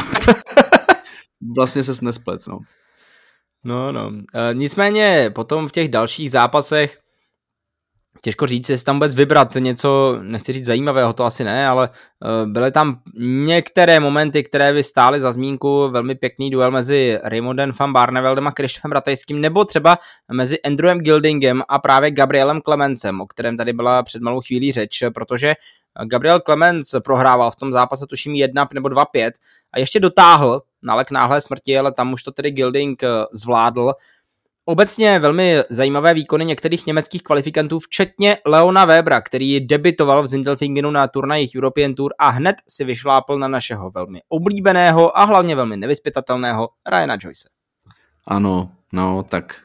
Vlastně ses nesplet, no. No, no. E, nicméně potom v těch dalších zápasech těžko říct, jestli tam vůbec vybrat něco, nechci říct zajímavého, to asi ne, ale uh, byly tam některé momenty, které by stály za zmínku, velmi pěkný duel mezi Raymondem van Barneveldem a Krištofem Ratajským, nebo třeba mezi Andrewem Gildingem a právě Gabrielem Clemencem, o kterém tady byla před malou chvílí řeč, protože Gabriel Clemens prohrával v tom zápase tuším jedna nebo dva pět a ještě dotáhl na k náhlé smrti, ale tam už to tedy Gilding zvládl. Obecně velmi zajímavé výkony některých německých kvalifikantů, včetně Leona Webera, který debitoval v Sindelfingenu na turnajích European Tour a hned si vyšlápl na našeho velmi oblíbeného a hlavně velmi nevyzpytatelného Ryana Joyce. Ano, no tak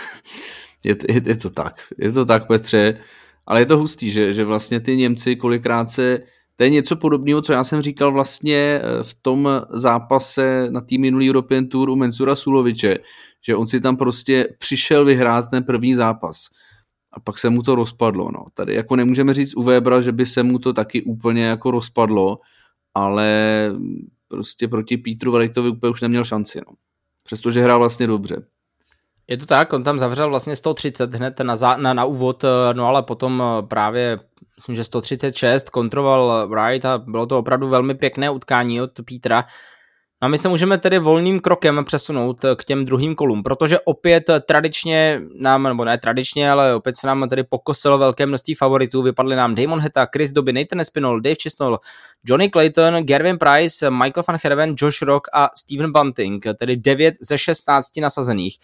je, je, je to tak, je to tak, Petře, ale je to hustý, že, že vlastně ty Němci kolikrát se, to je něco podobného, co já jsem říkal vlastně v tom zápase na tým minulý European Tour u Mensura Suloviče, že on si tam prostě přišel vyhrát ten první zápas a pak se mu to rozpadlo. No. Tady jako nemůžeme říct u Webera, že by se mu to taky úplně jako rozpadlo, ale prostě proti Petru Wrightovi úplně už neměl šanci. No. Přestože hrál vlastně dobře. Je to tak, on tam zavřel vlastně sto třicet hned na, zá, na, na úvod, no ale potom právě, myslím, že sto třicet šest kontroval Wright a bylo to opravdu velmi pěkné utkání od Petra. A my se můžeme tedy volným krokem přesunout k těm druhým kolům, protože opět tradičně nám, nebo ne tradičně, ale opět se nám tedy pokosilo velké množství favoritů. Vypadly nám Damon Heta, Chris Dobby, Nathan Espinol, Dave Chisnall, Johnny Clayton, Gerwyn Price, Michael van Gerwen, Josh Rock a Steven Bunting, tedy devět ze šestnácti nasazených.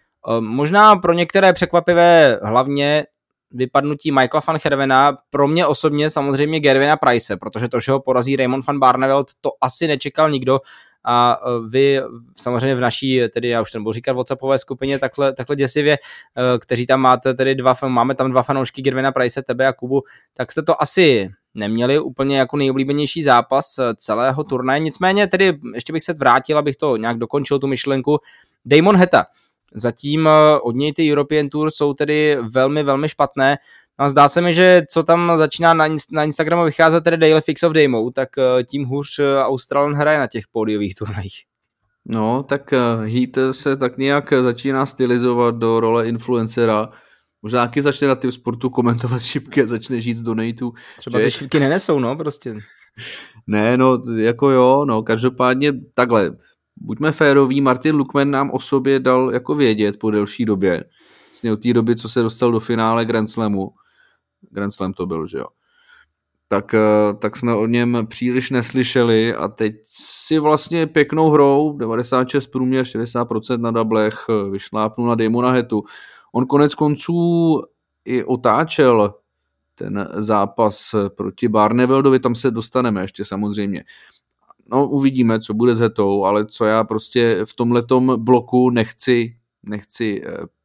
Možná pro některé překvapivé hlavně vypadnutí Michaela van Gerwena, pro mě osobně samozřejmě Gerwyna Price, protože to, že ho porazí Raymond van Barneveld, to asi nečekal nikdo. A vy samozřejmě v naší, tedy já už to nebudu říkat WhatsAppové skupině takhle, takhle děsivě, kteří tam máte tedy dva, máme tam dva fanoušky Gerwyna Price, tebe a Kubu, tak jste to asi neměli úplně jako nejoblíbenější zápas celého turnaje, nicméně tedy ještě bych se vrátil, abych to nějak dokončil tu myšlenku. Damon Heta, zatím od něj ty European Tour jsou tedy velmi, velmi špatné. No, zdá se mi, že co tam začíná na, inst- na Instagramu vycházet tedy Daily Fix of Damo, tak tím hůř Australan hraje na těch pódiových turnajích. No, tak Heat se tak nějak začíná stylizovat do role influencera. Možná taky začne na tým sportu komentovat šipky a začne žít z donatů. Třeba že... ty šipky nenesou, no, prostě. Ne, no, jako jo, no, každopádně takhle. Buďme féroví, Martin Lukman nám o sobě dal jako vědět po delší době. Vlastně od té doby, co se dostal do finále Grand Slamu. Grand Slam to byl, že jo. Tak, tak jsme o něm příliš neslyšeli a teď si vlastně pěknou hrou, devadesát šest průměr, šedesát procent na dablech, vyšlápnul na Damona Hetu. On konec konců i otáčel ten zápas proti Barneveldovi, tam se dostaneme ještě samozřejmě. No uvidíme, co bude s Hetou, ale co já prostě v tomhletom bloku nechci, nechci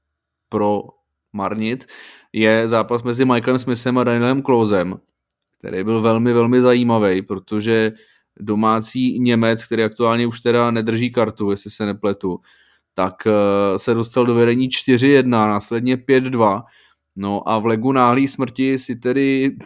promarnit, je zápas mezi Michaelem Smithem a Danielem Klosem, který byl velmi, velmi zajímavý, protože domácí Němec, který aktuálně už teda nedrží kartu, jestli se nepletu, tak se dostal do vedení čtyři jedna, následně pět dva, no a v legu náhlý smrti si tedy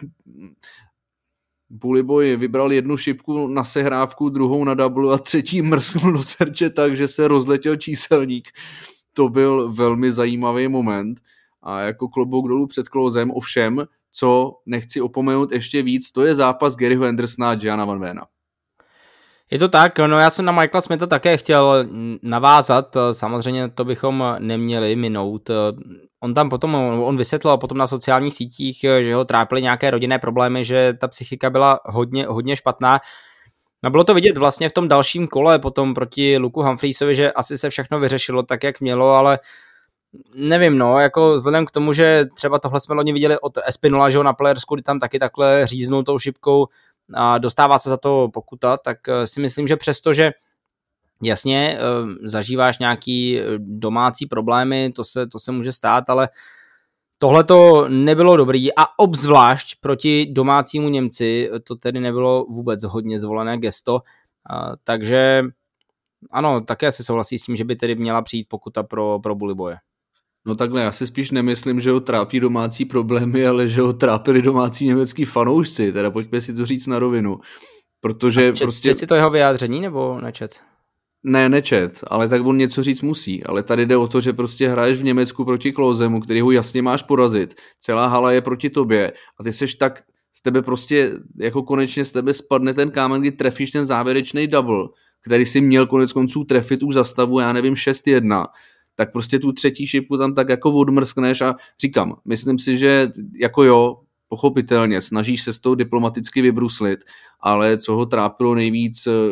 Bullyboy vybral jednu šipku na sehrávku, druhou na double a třetí mrsknul do terče tak, že se rozletěl číselník. To byl velmi zajímavý moment a jako klobouk dolů před Klosem, ovšem, co nechci opomenout ještě víc, to je zápas Garyho Andersona a Gianna Van Vena. Je to tak, no já jsem na Michaela Smitha také chtěl navázat, samozřejmě to bychom neměli minout. On tam potom, on vysvětlil potom na sociálních sítích, že ho trápily nějaké rodinné problémy, že ta psychika byla hodně, hodně špatná. No bylo to vidět vlastně v tom dalším kole potom proti Luku Humphreysovi, že asi se všechno vyřešilo tak, jak mělo, ale nevím, no, jako vzhledem k tomu, že třeba tohle jsme loni viděli od Espinola, že ho na Playersku, kdy tam taky takhle říznul tou šipkou a dostává se za to pokuta, tak si myslím, že přesto, že jasně zažíváš nějaký domácí problémy, to se, to se může stát, ale tohle to nebylo dobrý a obzvlášť proti domácímu Němci to tedy nebylo vůbec hodně zvolené gesto, takže ano, také se souhlasí s tím, že by tedy měla přijít pokuta pro, pro Bullyboye. No takhle, já si spíš nemyslím, že ho trápí domácí problémy, ale že ho trápili domácí německý fanoušci, teda pojďme si to říct na rovinu. Protože čet, prostě... Čet si to jeho vyjádření, nebo nečet? Ne, nečet, ale tak on něco říct musí, ale tady jde o to, že prostě hraješ v Německu proti Klosemu, který ho jasně máš porazit, celá hala je proti tobě a ty seš tak, z tebe prostě, jako konečně z tebe spadne ten kámen, kdy trefíš ten závěrečný double, který si měl konec konců trefit už za stavu, já nevím, šest jedna, tak prostě tu třetí šipku tam tak jako odmrskneš a říkám, myslím si, že jako jo, pochopitelně, snažíš se s tou diplomaticky vybruslit, ale co ho trápilo nejvíc,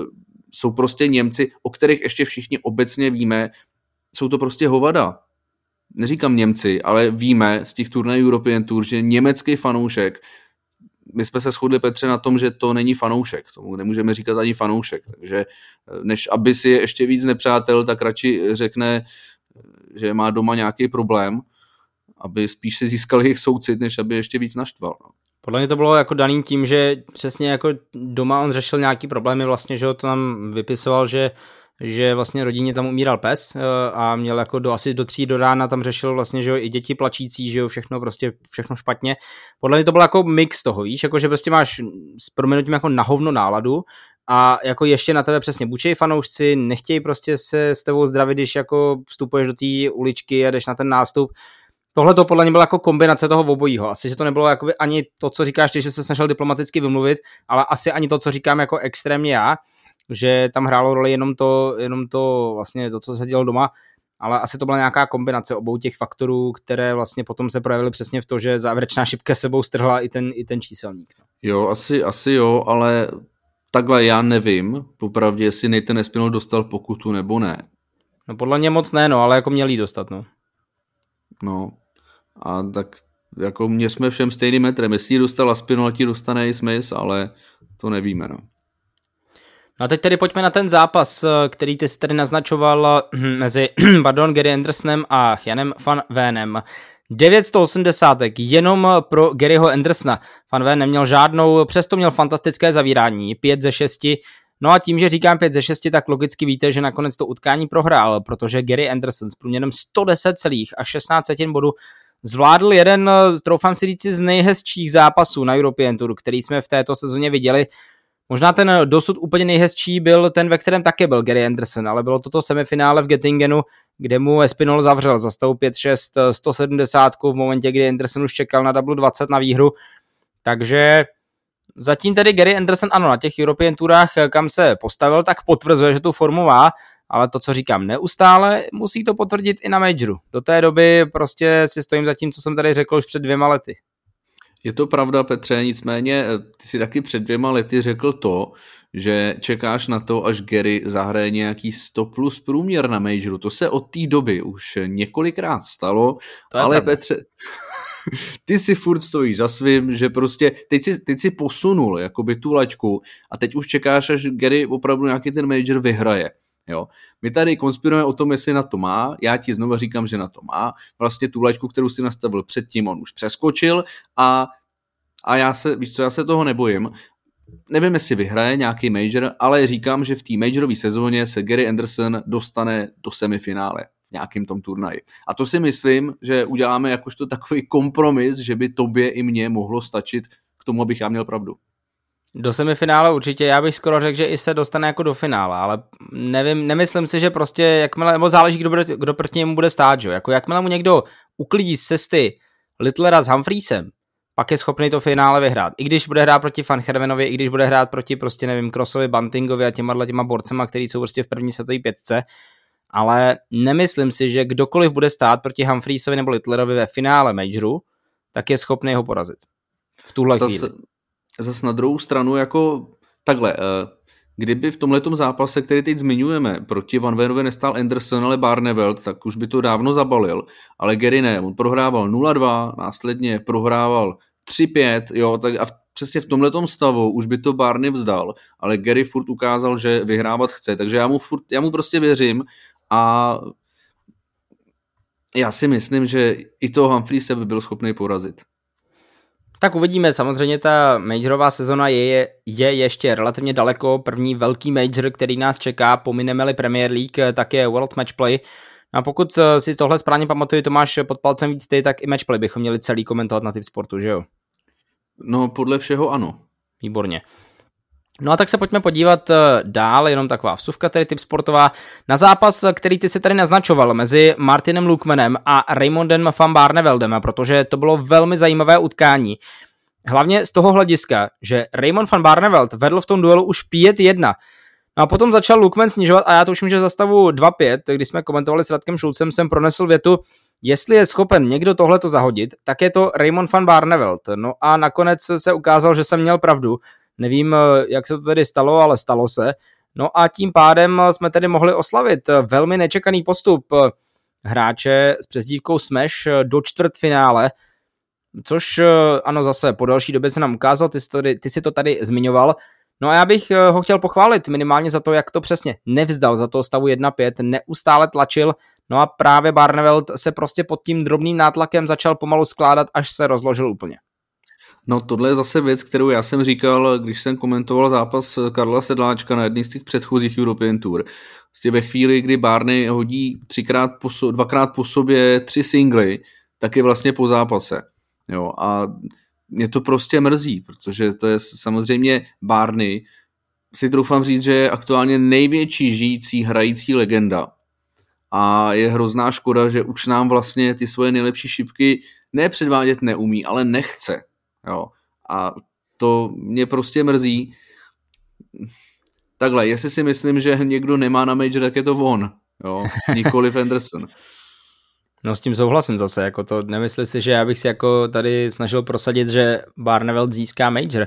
jsou prostě Němci, o kterých ještě všichni obecně víme, jsou to prostě hovada. Neříkám Němci, ale víme z těch turnajů European Tour, že německý fanoušek, my jsme se shodli, Petře, na tom, že to není fanoušek, tomu nemůžeme říkat ani fanoušek, takže než aby si je ještě víc nepřátel, tak radši řekne, že má doma nějaký problém, aby spíš si získal jejich soucit, než aby ještě víc naštval. Podle mě to bylo jako daný tím, že přesně jako doma on řešil nějaký problémy, vlastně, že ho to tam vypisoval, že že vlastně rodině tam umíral pes a měl jako do asi do tří do rána tam řešil vlastně, že jo, i děti plačící, že jo, všechno prostě, všechno špatně. Podle mě to byl jako mix toho, víš, jako že prostě máš s prominutím jako na hovno náladu a jako ještě na tebe přesně bučej fanoušci, nechtějí prostě se s tebou zdravit, když jako vstupuješ do té uličky a jdeš na ten nástup. Tohle to podle mě byla jako kombinace toho obojího. Asi, že to nebylo jakoby ani to, co říkáš ty, že se snažil diplomaticky vymluvit, ale asi ani to, co říkám jako extrémně já, že tam hrálo roli jenom to, jenom to vlastně to, co se dělo doma, ale asi to byla nějaká kombinace obou těch faktorů, které vlastně potom se projevily přesně v to, že závěrečná šipka sebou strhla i ten, i ten číselník. Jo, asi, asi jo, ale takhle já nevím, popravdě, jestli Nathan Espinel dostal pokutu nebo ne. No podle mě moc ne, no, ale jako měl jí dostat, no. No, a tak jako měřme všem stejným metrem, jestli ji dostal Espinel, ti dostane i Smith, ale to nevíme, no. No a teď tedy pojďme na ten zápas, který ty jsi tedy naznačoval mezi pardon, Gary Andersonem a Janem van Veenem. devět set osmdesát jenom pro Garyho Andersona. Van Veen neměl žádnou, přesto měl fantastické zavírání, pět ze šesti. No a tím, že říkám pět ze šesti, tak logicky víte, že nakonec to utkání prohrál, protože Gary Anderson s průměrem sto deset celých a šestnáct setin bodu zvládl jeden, troufám si říci, z nejhezčích zápasů na European Tour, který jsme v této sezóně viděli. Možná ten dosud úplně nejhezčí byl ten, ve kterém také byl Gary Anderson, ale bylo toto semifinále v Göttingenu, kde mu Espinol zavřel za stavu pět šest sto sedmdesát v momentě, kdy Anderson už čekal na double dvacet na výhru. Takže zatím tedy Gary Anderson, ano, na těch European Tourách, kam se postavil, tak potvrzuje, že tu formu má, ale to, co říkám, neustále musí to potvrdit i na majoru. Do té doby prostě si stojím za tím, co jsem tady řekl už před dvěma lety. Je to pravda, Petře, nicméně ty si taky před dvěma lety řekl to, že čekáš na to, až Gary zahraje nějaký sto plus průměr na majoru. To se od té doby už několikrát stalo, ale pravda. Petře, ty si furt stojíš za svým, že prostě teď si, teď si posunul jakoby tu laťku a teď už čekáš, až Gary opravdu nějaký ten major vyhraje. Jo. My tady konspirujeme o tom, jestli na to má, já ti znovu říkám, že na to má, vlastně tu laťku, kterou si nastavil předtím, on už přeskočil a, a já se, víš co, já se toho nebojím, nevím, jestli vyhraje nějaký major, ale říkám, že v té majorové sezóně se Gary Anderson dostane do semifinále v nějakým tom turnaji. A to si myslím, že uděláme jakožto takový kompromis, že by tobě i mně mohlo stačit k tomu, abych já měl pravdu. Do semifinále určitě, já bych skoro řekl, že i se dostane jako do finále, ale nevím, nemyslím si, že prostě jakmile, nebo záleží, kdo, bude, kdo proti němu bude stát, že? Jako jakmile mu někdo uklidí z cesty Littlera s Humphreysem, pak je schopný to finále vyhrát. I když bude hrát proti Van Hervenovi, i když bude hrát proti prostě nevím, Crossovi, Buntingovi a těma těma borcema, který jsou prostě v první světové pětce, ale nemyslím si, že kdokoliv bude stát proti Humphreyovi nebo Littlerovi ve finále majoru, tak je schopný ho porazit. V tuhle chvíli. Zas na druhou stranu, jako takhle, kdyby v tomhletom zápase, který teď zmiňujeme, proti Van Veenovi nestál Anderson, ale Barneveld, tak už by to dávno zabalil, ale Gary ne, on prohrával nula dva, následně prohrával tři pět, jo, tak a v, přesně v tomhletom stavu už by to Barney vzdal, ale Gary furt ukázal, že vyhrávat chce, takže já mu, furt, já mu prostě věřím a já si myslím, že i toho Humphreys by byl schopný porazit. Tak uvidíme, samozřejmě ta majorová sezona je, je ještě relativně daleko, první velký major, který nás čeká, pomineme-li Premier League, tak je World Matchplay. A pokud si tohle správně pamatuju, to máš pod palcem víc ty, tak i Matchplay bychom měli celý komentovat na Tipsportu, že jo? No podle všeho ano. Výborně. No a tak se pojďme podívat dál, jenom taková vsuvka, tedy Tipsportová, na zápas, který ty si tady naznačoval mezi Martinem Lukemanem a Raymondem van Barneveldem, protože to bylo velmi zajímavé utkání. Hlavně z toho hlediska, že Raymond van Barneveld vedl v tom duelu už pět jedna. No a potom začal Lukeman snižovat a já to už myslím, že za stavu dva pět, když jsme komentovali s Radkem Šulcem, jsem pronesl větu, jestli je schopen někdo tohleto zahodit, tak je to Raymond van Barneveld. No a nakonec se ukázal, že jsem měl pravdu. Nevím, jak se to tedy stalo, ale stalo se. No a tím pádem jsme tedy mohli oslavit velmi nečekaný postup hráče s přezdívkou Smash do čtvrtfinále, což ano, zase po další době se nám ukázal, ty, story, ty si to tady zmiňoval. No a já bych ho chtěl pochválit minimálně za to, jak to přesně nevzdal za toho stavu jedna pět, neustále tlačil, no a právě Barneveld se prostě pod tím drobným nátlakem začal pomalu skládat, až se rozložil úplně. No tohle je zase věc, kterou já jsem říkal, když jsem komentoval zápas Karla Sedláčka na jedných z těch předchozích European Tour. Vlastně ve chvíli, kdy Barney hodí třikrát po so, dvakrát po sobě tři singly, tak je vlastně po zápase. Jo, a mě to prostě mrzí, protože to je samozřejmě Barney, si troufám říct, že je aktuálně největší žijící hrající legenda. A je hrozná škoda, že už nám vlastně ty svoje nejlepší šipky ne předvádět neumí, ale nechce. Jo. A to mě prostě mrzí. Takhle, jestli si myslím, že někdo nemá na major, tak je to on. Jo. Nikoliv Anderson. No s tím souhlasím zase, jako to nemyslím si, že já bych si jako tady snažil prosadit, že Barneveld získá major.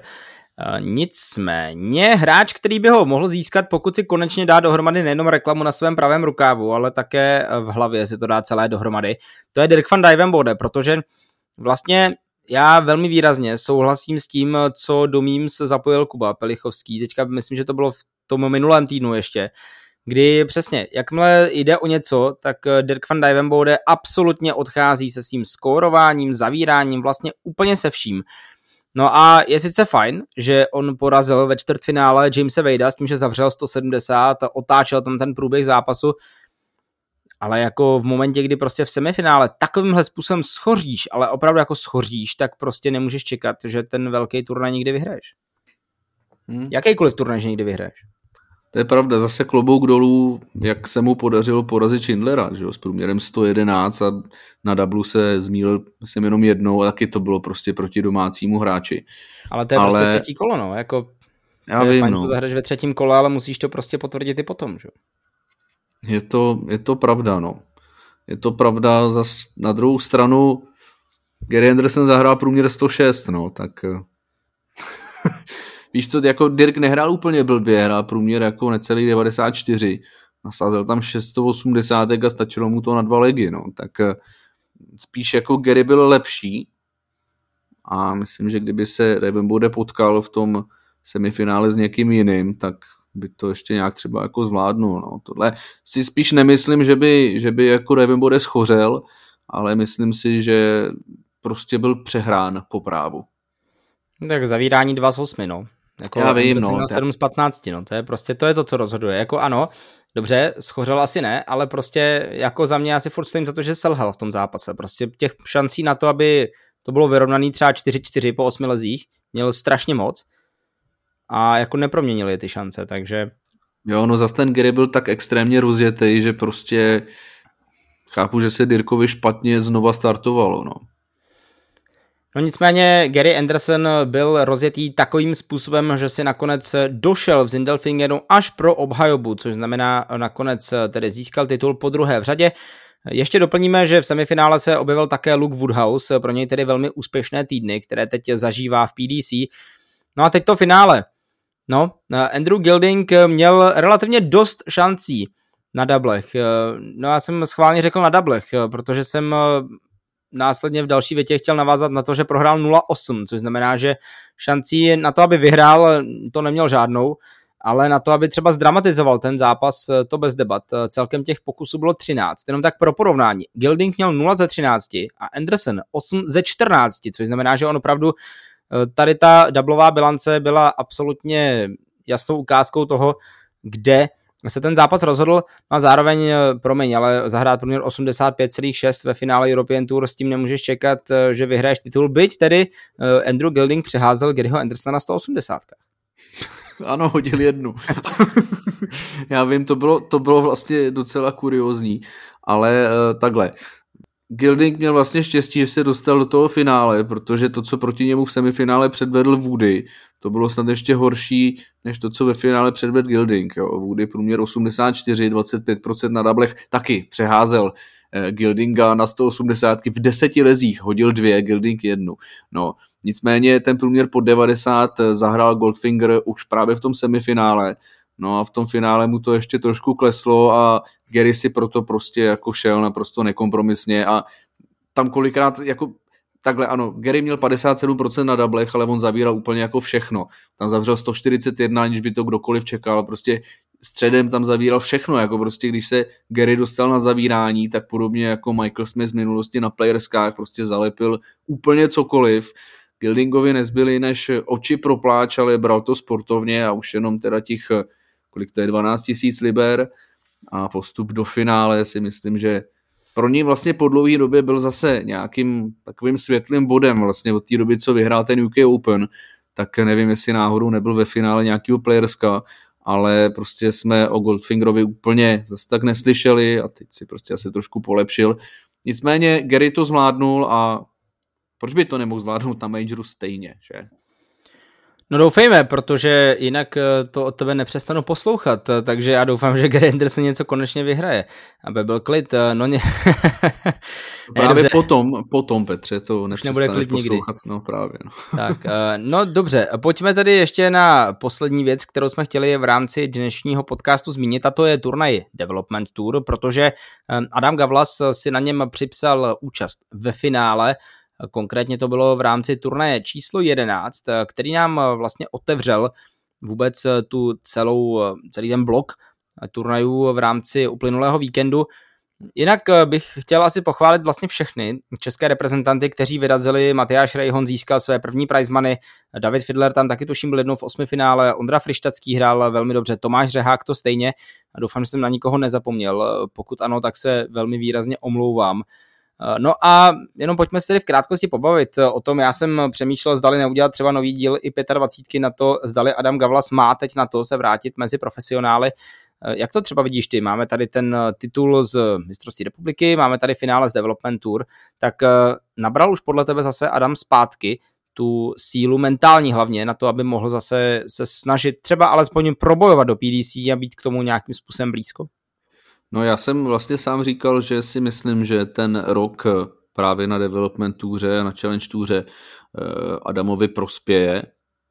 Nicméně hráč, který by ho mohl získat, pokud si konečně dá dohromady nejenom reklamu na svém pravém rukávu, ale také v hlavě si to dá celé dohromady, to je Dirk van Dijvenbode, protože vlastně já velmi výrazně souhlasím s tím, co do memes zapojil Kuba Pelichovský. Teďka myslím, že to bylo v tom minulém týdnu ještě, kdy přesně, jakmile jde o něco, tak Dirk van Dijvenbode absolutně odchází se svým skórováním, zavíráním, vlastně úplně se vším. No a je sice fajn, že on porazil ve čtvrtfinále Jamese Wadea s tím, že zavřel sto sedmdesát a otáčel tam ten průběh zápasu, ale jako v momentě, kdy prostě v semifinále takovýmhle způsobem schoříš, ale opravdu jako schoříš, tak prostě nemůžeš čekat, že ten velký turnaj nikdy vyhraješ. Hmm. Jakýkoliv turnaj, že nikdy vyhraješ. To je pravda, zase klobouk dolů, jak se mu podařilo porazit Schindlera, že jo, s průměrem sto jedenáct a na dublu se zmílil jsem jenom jednou a taky to bylo prostě proti domácímu hráči. Ale to je ale... prostě třetí kolo, no, jako já vím, fajn, no. Zahraješ ve třetím kole, ale musíš to prostě potvrdit i potom, že jo. Je to, je to pravda, no. Je to pravda, zas na druhou stranu Gary Anderson zahrál průměr sto šest, no, tak víš co, jako Dirk nehrál úplně blbě, hrál průměr jako necelý devadesát čtyři, nasázel tam šest set osmdesát a stačilo mu to na dva legy, no, tak spíš jako Gary byl lepší a myslím, že kdyby se Dijvenbode potkal v tom semifinále s někým jiným, tak by to ještě nějak třeba jako zvládnul, no, tohle si spíš nemyslím, že by, že by jako Dijvenbode schořel, ale myslím si, že prostě byl přehrán po právu. Tak zavírání dva z osmi, no. Jako já vím, no. sedm z patnácti, no. To je prostě, to je to, co rozhoduje. Jako ano, dobře, schořel asi ne, ale prostě jako za mě asi furt stojím za to, že selhal v tom zápase. Prostě těch šancí na to, aby to bylo vyrovnaný třeba čtyři čtyři po osmi lezích, měl strašně moc a jako neproměnili ty šance, takže... Jo, no zas ten Gary byl tak extrémně rozjetý, že prostě chápu, že se Dirkovi špatně znova startovalo, no. No nicméně Gary Anderson byl rozjetý takovým způsobem, že si nakonec došel v Sindelfingenu až pro obhajobu, což znamená nakonec tedy získal titul po druhé v řadě. Ještě doplníme, že v semifinále se objevil také Luke Woodhouse, pro něj tedy velmi úspěšné týdny, které teď zažívá v P D C. No a teď to finále. No, Andrew Gilding měl relativně dost šancí na doublech. No já jsem schválně řekl na doublech, protože jsem následně v další větě chtěl navázat na to, že prohrál nula osm, což znamená, že šancí na to, aby vyhrál, to neměl žádnou, ale na to, aby třeba zdramatizoval ten zápas, to bez debat. Celkem těch pokusů bylo třináct, jenom tak pro porovnání. Gilding měl nula ze třinácti a Anderson osm ze čtrnácti, což znamená, že on opravdu tady ta doublová bilance byla absolutně jasnou ukázkou toho, kde se ten zápas rozhodl a zároveň, promiň, ale zahrát průměr osmdesát pět celá šest ve finále European Tour, s tím nemůžeš čekat, že vyhraješ titul, byť tedy Andrew Gilding přeházel Garyho Andersona na sto osmdesát. Ano, hodil jednu. Já vím, to bylo, to bylo vlastně docela kuriózní, ale uh, takhle. Gilding měl vlastně štěstí, že se dostal do toho finále, protože to, co proti němu v semifinále předvedl Woody, to bylo snad ještě horší, než to, co ve finále předvedl Gilding. Jo. Woody průměr osmdesát čtyři, dvacet pět procent na doublech, taky přeházel eh, Gildinga na sto osmdesát v deseti lezích, hodil dvě, Gilding jednu. No, nicméně ten průměr pod devadesát zahrál Goldfinger už právě v tom semifinále no a v tom finále mu to ještě trošku kleslo a Gary si proto prostě jako šel naprosto nekompromisně a tam kolikrát jako takhle ano, Gary měl padesát sedm procent na doublech, ale on zavíral úplně jako všechno. Tam zavřel sto čtyřicet jedna, aniž by to kdokoliv čekal, prostě středem tam zavíral všechno, jako prostě když se Gary dostal na zavírání, tak podobně jako Michael Smith z minulosti na playerskách prostě zalepil úplně cokoliv. Gildingovi nezbyly než oči pro pláč, ale bral to sportovně a už jenom teda těch, kolik to je, dvanáct tisíc liber a postup do finále si myslím, že pro ní vlastně po dlouhé době byl zase nějakým takovým světlým bodem vlastně od té doby, co vyhrál ten U K Open, tak nevím, jestli náhodou nebyl ve finále nějakého playerska, ale prostě jsme o Goldfingerovi úplně zase tak neslyšeli a teď si prostě asi trošku polepšil. Nicméně Gary to zvládnul a proč by to nemohl zvládnout na majoru stejně, že? No doufejme, protože jinak to od tebe nepřestanu poslouchat, takže já doufám, že Gary Anderson něco konečně vyhraje, aby byl klid. No ně... Právě ne, potom, potom, Petře, to nepřestaneš poslouchat. Nikdy. No právě. No. Tak, no dobře, pojďme tedy ještě na poslední věc, kterou jsme chtěli v rámci dnešního podcastu zmínit, a to je turnaj Development Tour, protože Adam Gavlas si na něm připsal účast ve finále. Konkrétně to bylo v rámci turnaje číslo jedenáct, který nám vlastně otevřel vůbec tu celou, celý ten blok turnajů v rámci uplynulého víkendu. Jinak bych chtěl asi pochválit vlastně všechny české reprezentanty, kteří vyrazili. Matyáš Rejhon získal své první prize money, David Fidler tam taky tuším byl jednou v osmi finále, Ondra Frištacký hrál velmi dobře, Tomáš Řehák to stejně. Doufám, že jsem na nikoho nezapomněl, pokud ano, tak se velmi výrazně omlouvám. No a jenom pojďme se tedy v krátkosti pobavit o tom, já jsem přemýšlel, zdali neudělat třeba nový díl i dvacet pět na to, zdali Adam Gavlas má teď na to se vrátit mezi profesionály. Jak to třeba vidíš ty? Máme tady ten titul z mistrovství republiky, máme tady finále z Development Tour, tak nabral už podle tebe zase Adam zpátky tu sílu mentální hlavně na to, aby mohl zase se snažit třeba alespoň probojovat do P D C a být k tomu nějakým způsobem blízko? No já jsem vlastně sám říkal, že si myslím, že ten rok právě na Development Touře a na Challenge Touře Adamovi prospěje.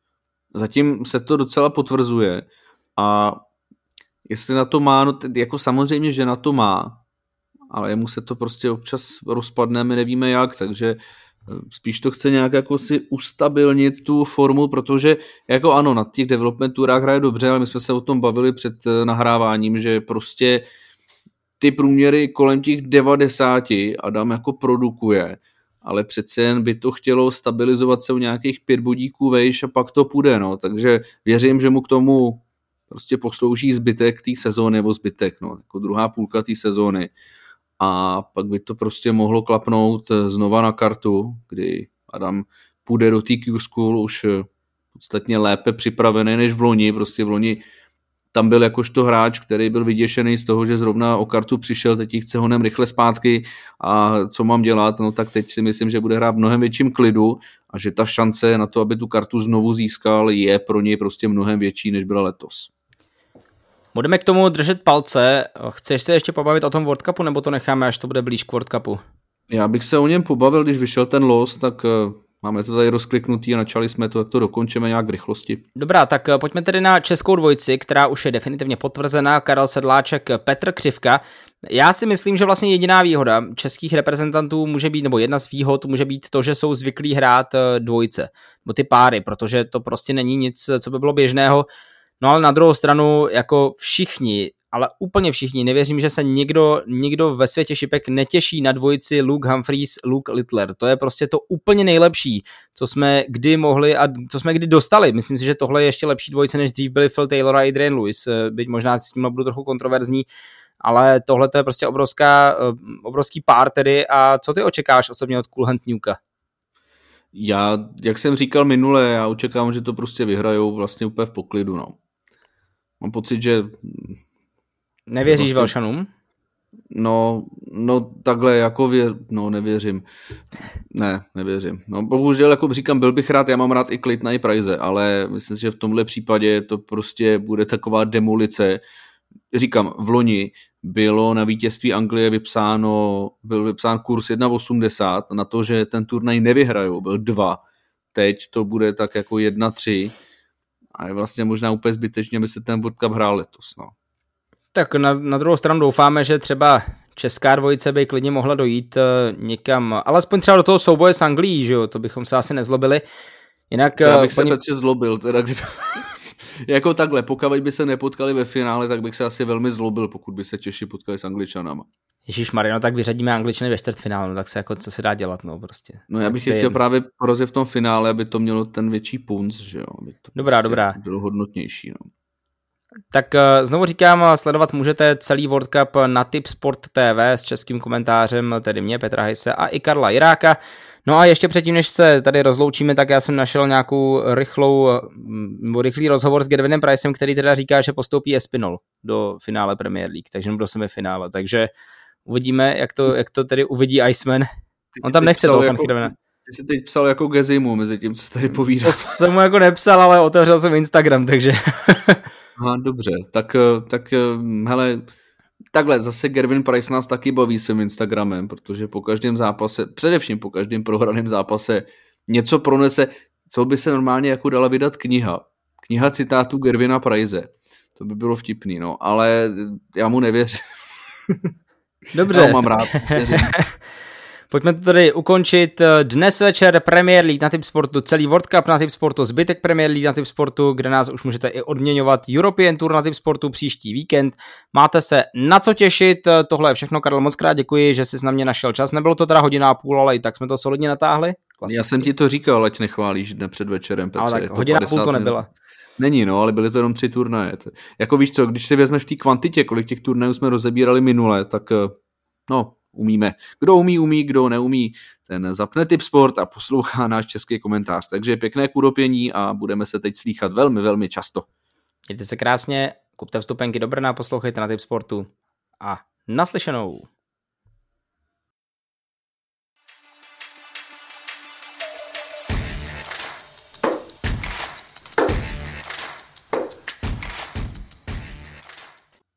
Zatím se to docela potvrzuje a jestli na to má, no jako samozřejmě, že na to má, ale jemu se to prostě občas rozpadne, my nevíme jak, takže spíš to chce nějak jako si ustabilnit tu formu, protože jako ano, na těch Development Tourách hraje dobře, ale my jsme se o tom bavili před nahráváním, že prostě ty průměry kolem těch devadesáti Adam jako produkuje, ale přece jen by to chtělo stabilizovat se u nějakých pět bodíků vejš a pak to půjde, no, takže věřím, že mu k tomu prostě poslouží zbytek té sezóny, nebo zbytek, no, jako druhá půlka té sezóny a pak by to prostě mohlo klapnout znova na kartu, kdy Adam půjde do té Q-School už podstatně lépe připravený než v loni, prostě v loni tam byl jakožto hráč, který byl vyděšený z toho, že zrovna o kartu přišel, teď chce honem rychle zpátky a co mám dělat, no tak teď si myslím, že bude hrát v mnohem větším klidu a že ta šance na to, aby tu kartu znovu získal, je pro něj prostě mnohem větší, než byla letos. Budeme k tomu držet palce. Chceš se ještě pobavit o tom World Cupu, nebo to necháme, až to bude blíž k World Cupu? Já bych se o něm pobavil, když vyšel ten los, tak máme to tady rozkliknutý a načali jsme to, tak to dokončíme nějak v rychlosti. Dobrá, tak pojďme tedy na českou dvojici, která už je definitivně potvrzená, Karel Sedláček, Petr Křivka. Já si myslím, že vlastně jediná výhoda českých reprezentantů může být, nebo jedna z výhod může být to, že jsou zvyklí hrát dvojice, nebo ty páry, protože to prostě není nic, co by bylo běžného. No ale na druhou stranu, jako všichni, ale úplně všichni, nevěřím, že se někdo, někdo ve světě šipek netěší na dvojici Luke Humphries, Luke Littler. To je prostě to úplně nejlepší, co jsme kdy mohli a co jsme kdy dostali. Myslím si, že tohle je ještě lepší dvojice, než dřív byli Phil Taylor a Adrian Lewis. Byť možná s tím budu trochu kontroverzní, ale tohle to je prostě obrovská, obrovský pár tedy. A co ty očekáváš osobně od Culhern Newka? Já, jak jsem říkal minule, já očekávám, že to prostě vyhrajou vlastně úplně v poklidu, no. Mám pocit, že... Nevěříš vlastně... Velšanům? No, no takhle, jako vě... no nevěřím. Ne, nevěřím. No bohužel, jako říkám, byl bych rád, já mám rád i klid na i Prize, ale myslím si, že v tomhle případě to prostě bude taková demolice. Říkám, v loni bylo na vítězství Anglie vypsáno, byl vypsán kurz jedna osmdesát na to, že ten turnaj nevyhrajou, byl dva. Teď to bude tak jako jedna tři a je vlastně možná úplně zbytečně, aby se ten World Cup hrál letos. No. Tak na, na druhou stranu doufáme, že třeba česká dvojice by klidně mohla dojít uh, někam, alespoň třeba do toho souboje s Anglií, že jo, to bychom se asi nezlobili. Jinak, já bych paní... se Petře zlobil, teda kdyby... jako takhle, pokud by se nepotkali ve finále, tak bych se asi velmi zlobil, pokud by se Češi potkali s Angličanama. Ježišmarja, no tak vyřadíme Angličany ve čtvrtfinále, no tak se jako co se dá dělat, no prostě. No já bych je chtěl právě porazit v tom finále, aby to mělo ten větší punc, že jo, aby to dobrá, prostě dobrá. bylo hodnotnější, no. Tak znovu říkám, sledovat můžete celý World Cup na Tipsport T V s českým komentářem, tedy mě, Petra Hejse a i Karla Jiráka. No a ještě předtím, než se tady rozloučíme, tak já jsem našel nějakou rychlou, rychlý rozhovor s Gervinem Pricem, který teda říká, že postoupí Espinol do finále Premier League, takže do semifinále, takže uvidíme, jak to, jak to tedy uvidí Iceman. On tam nechce toho jako, Gervina. Ty jsi teď psal jako Gezimu mezi tím, co tady povídá. To jsem mu jako nepsal, ale otevřel jsem Instagram, takže... Aha, dobře, tak, tak hele, takhle, zase Gervin Price nás taky baví svým Instagramem, protože po každém zápase, především po každém prohraném zápase něco pronese, co by se normálně jako dala vydat kniha. Kniha citátů Gervina Price. To by bylo vtipný, no, ale já mu nevěřím. Dobře. Já ho mám rád. Pojďme to tady ukončit. Dnes večer Premier League na Tipsportu, celý World Cup na Tipsportu, zbytek Premier League na Tipsportu, kde nás už můžete i odměňovat. European Tour na Tipsportu příští víkend. Máte se na co těšit. Tohle je všechno, Karel, moc krát děkuji, že jsi na mě našel čas. Nebylo to teda hodina a půl, ale i tak jsme to solidně natáhli. Klasicky. Já jsem ti to říkal, ať nechválíš dne před večerem, Petře. Ale tak hodina a půl to nebyla. Není, no, ale byly to jenom tři turnaje. Jako víš co, když si vezmeš v té kvantitě, kolik těch turnajů jsme rozebírali minule, tak no, umíme. Kdo umí, umí, kdo neumí, ten zapne Tipsport a poslouchá náš český komentář. Takže pěkné kůropění a budeme se teď slýchat velmi, velmi často. Mějte se krásně, kupte vstupenky do Brna, poslouchejte na Tipsportu a naslyšenou.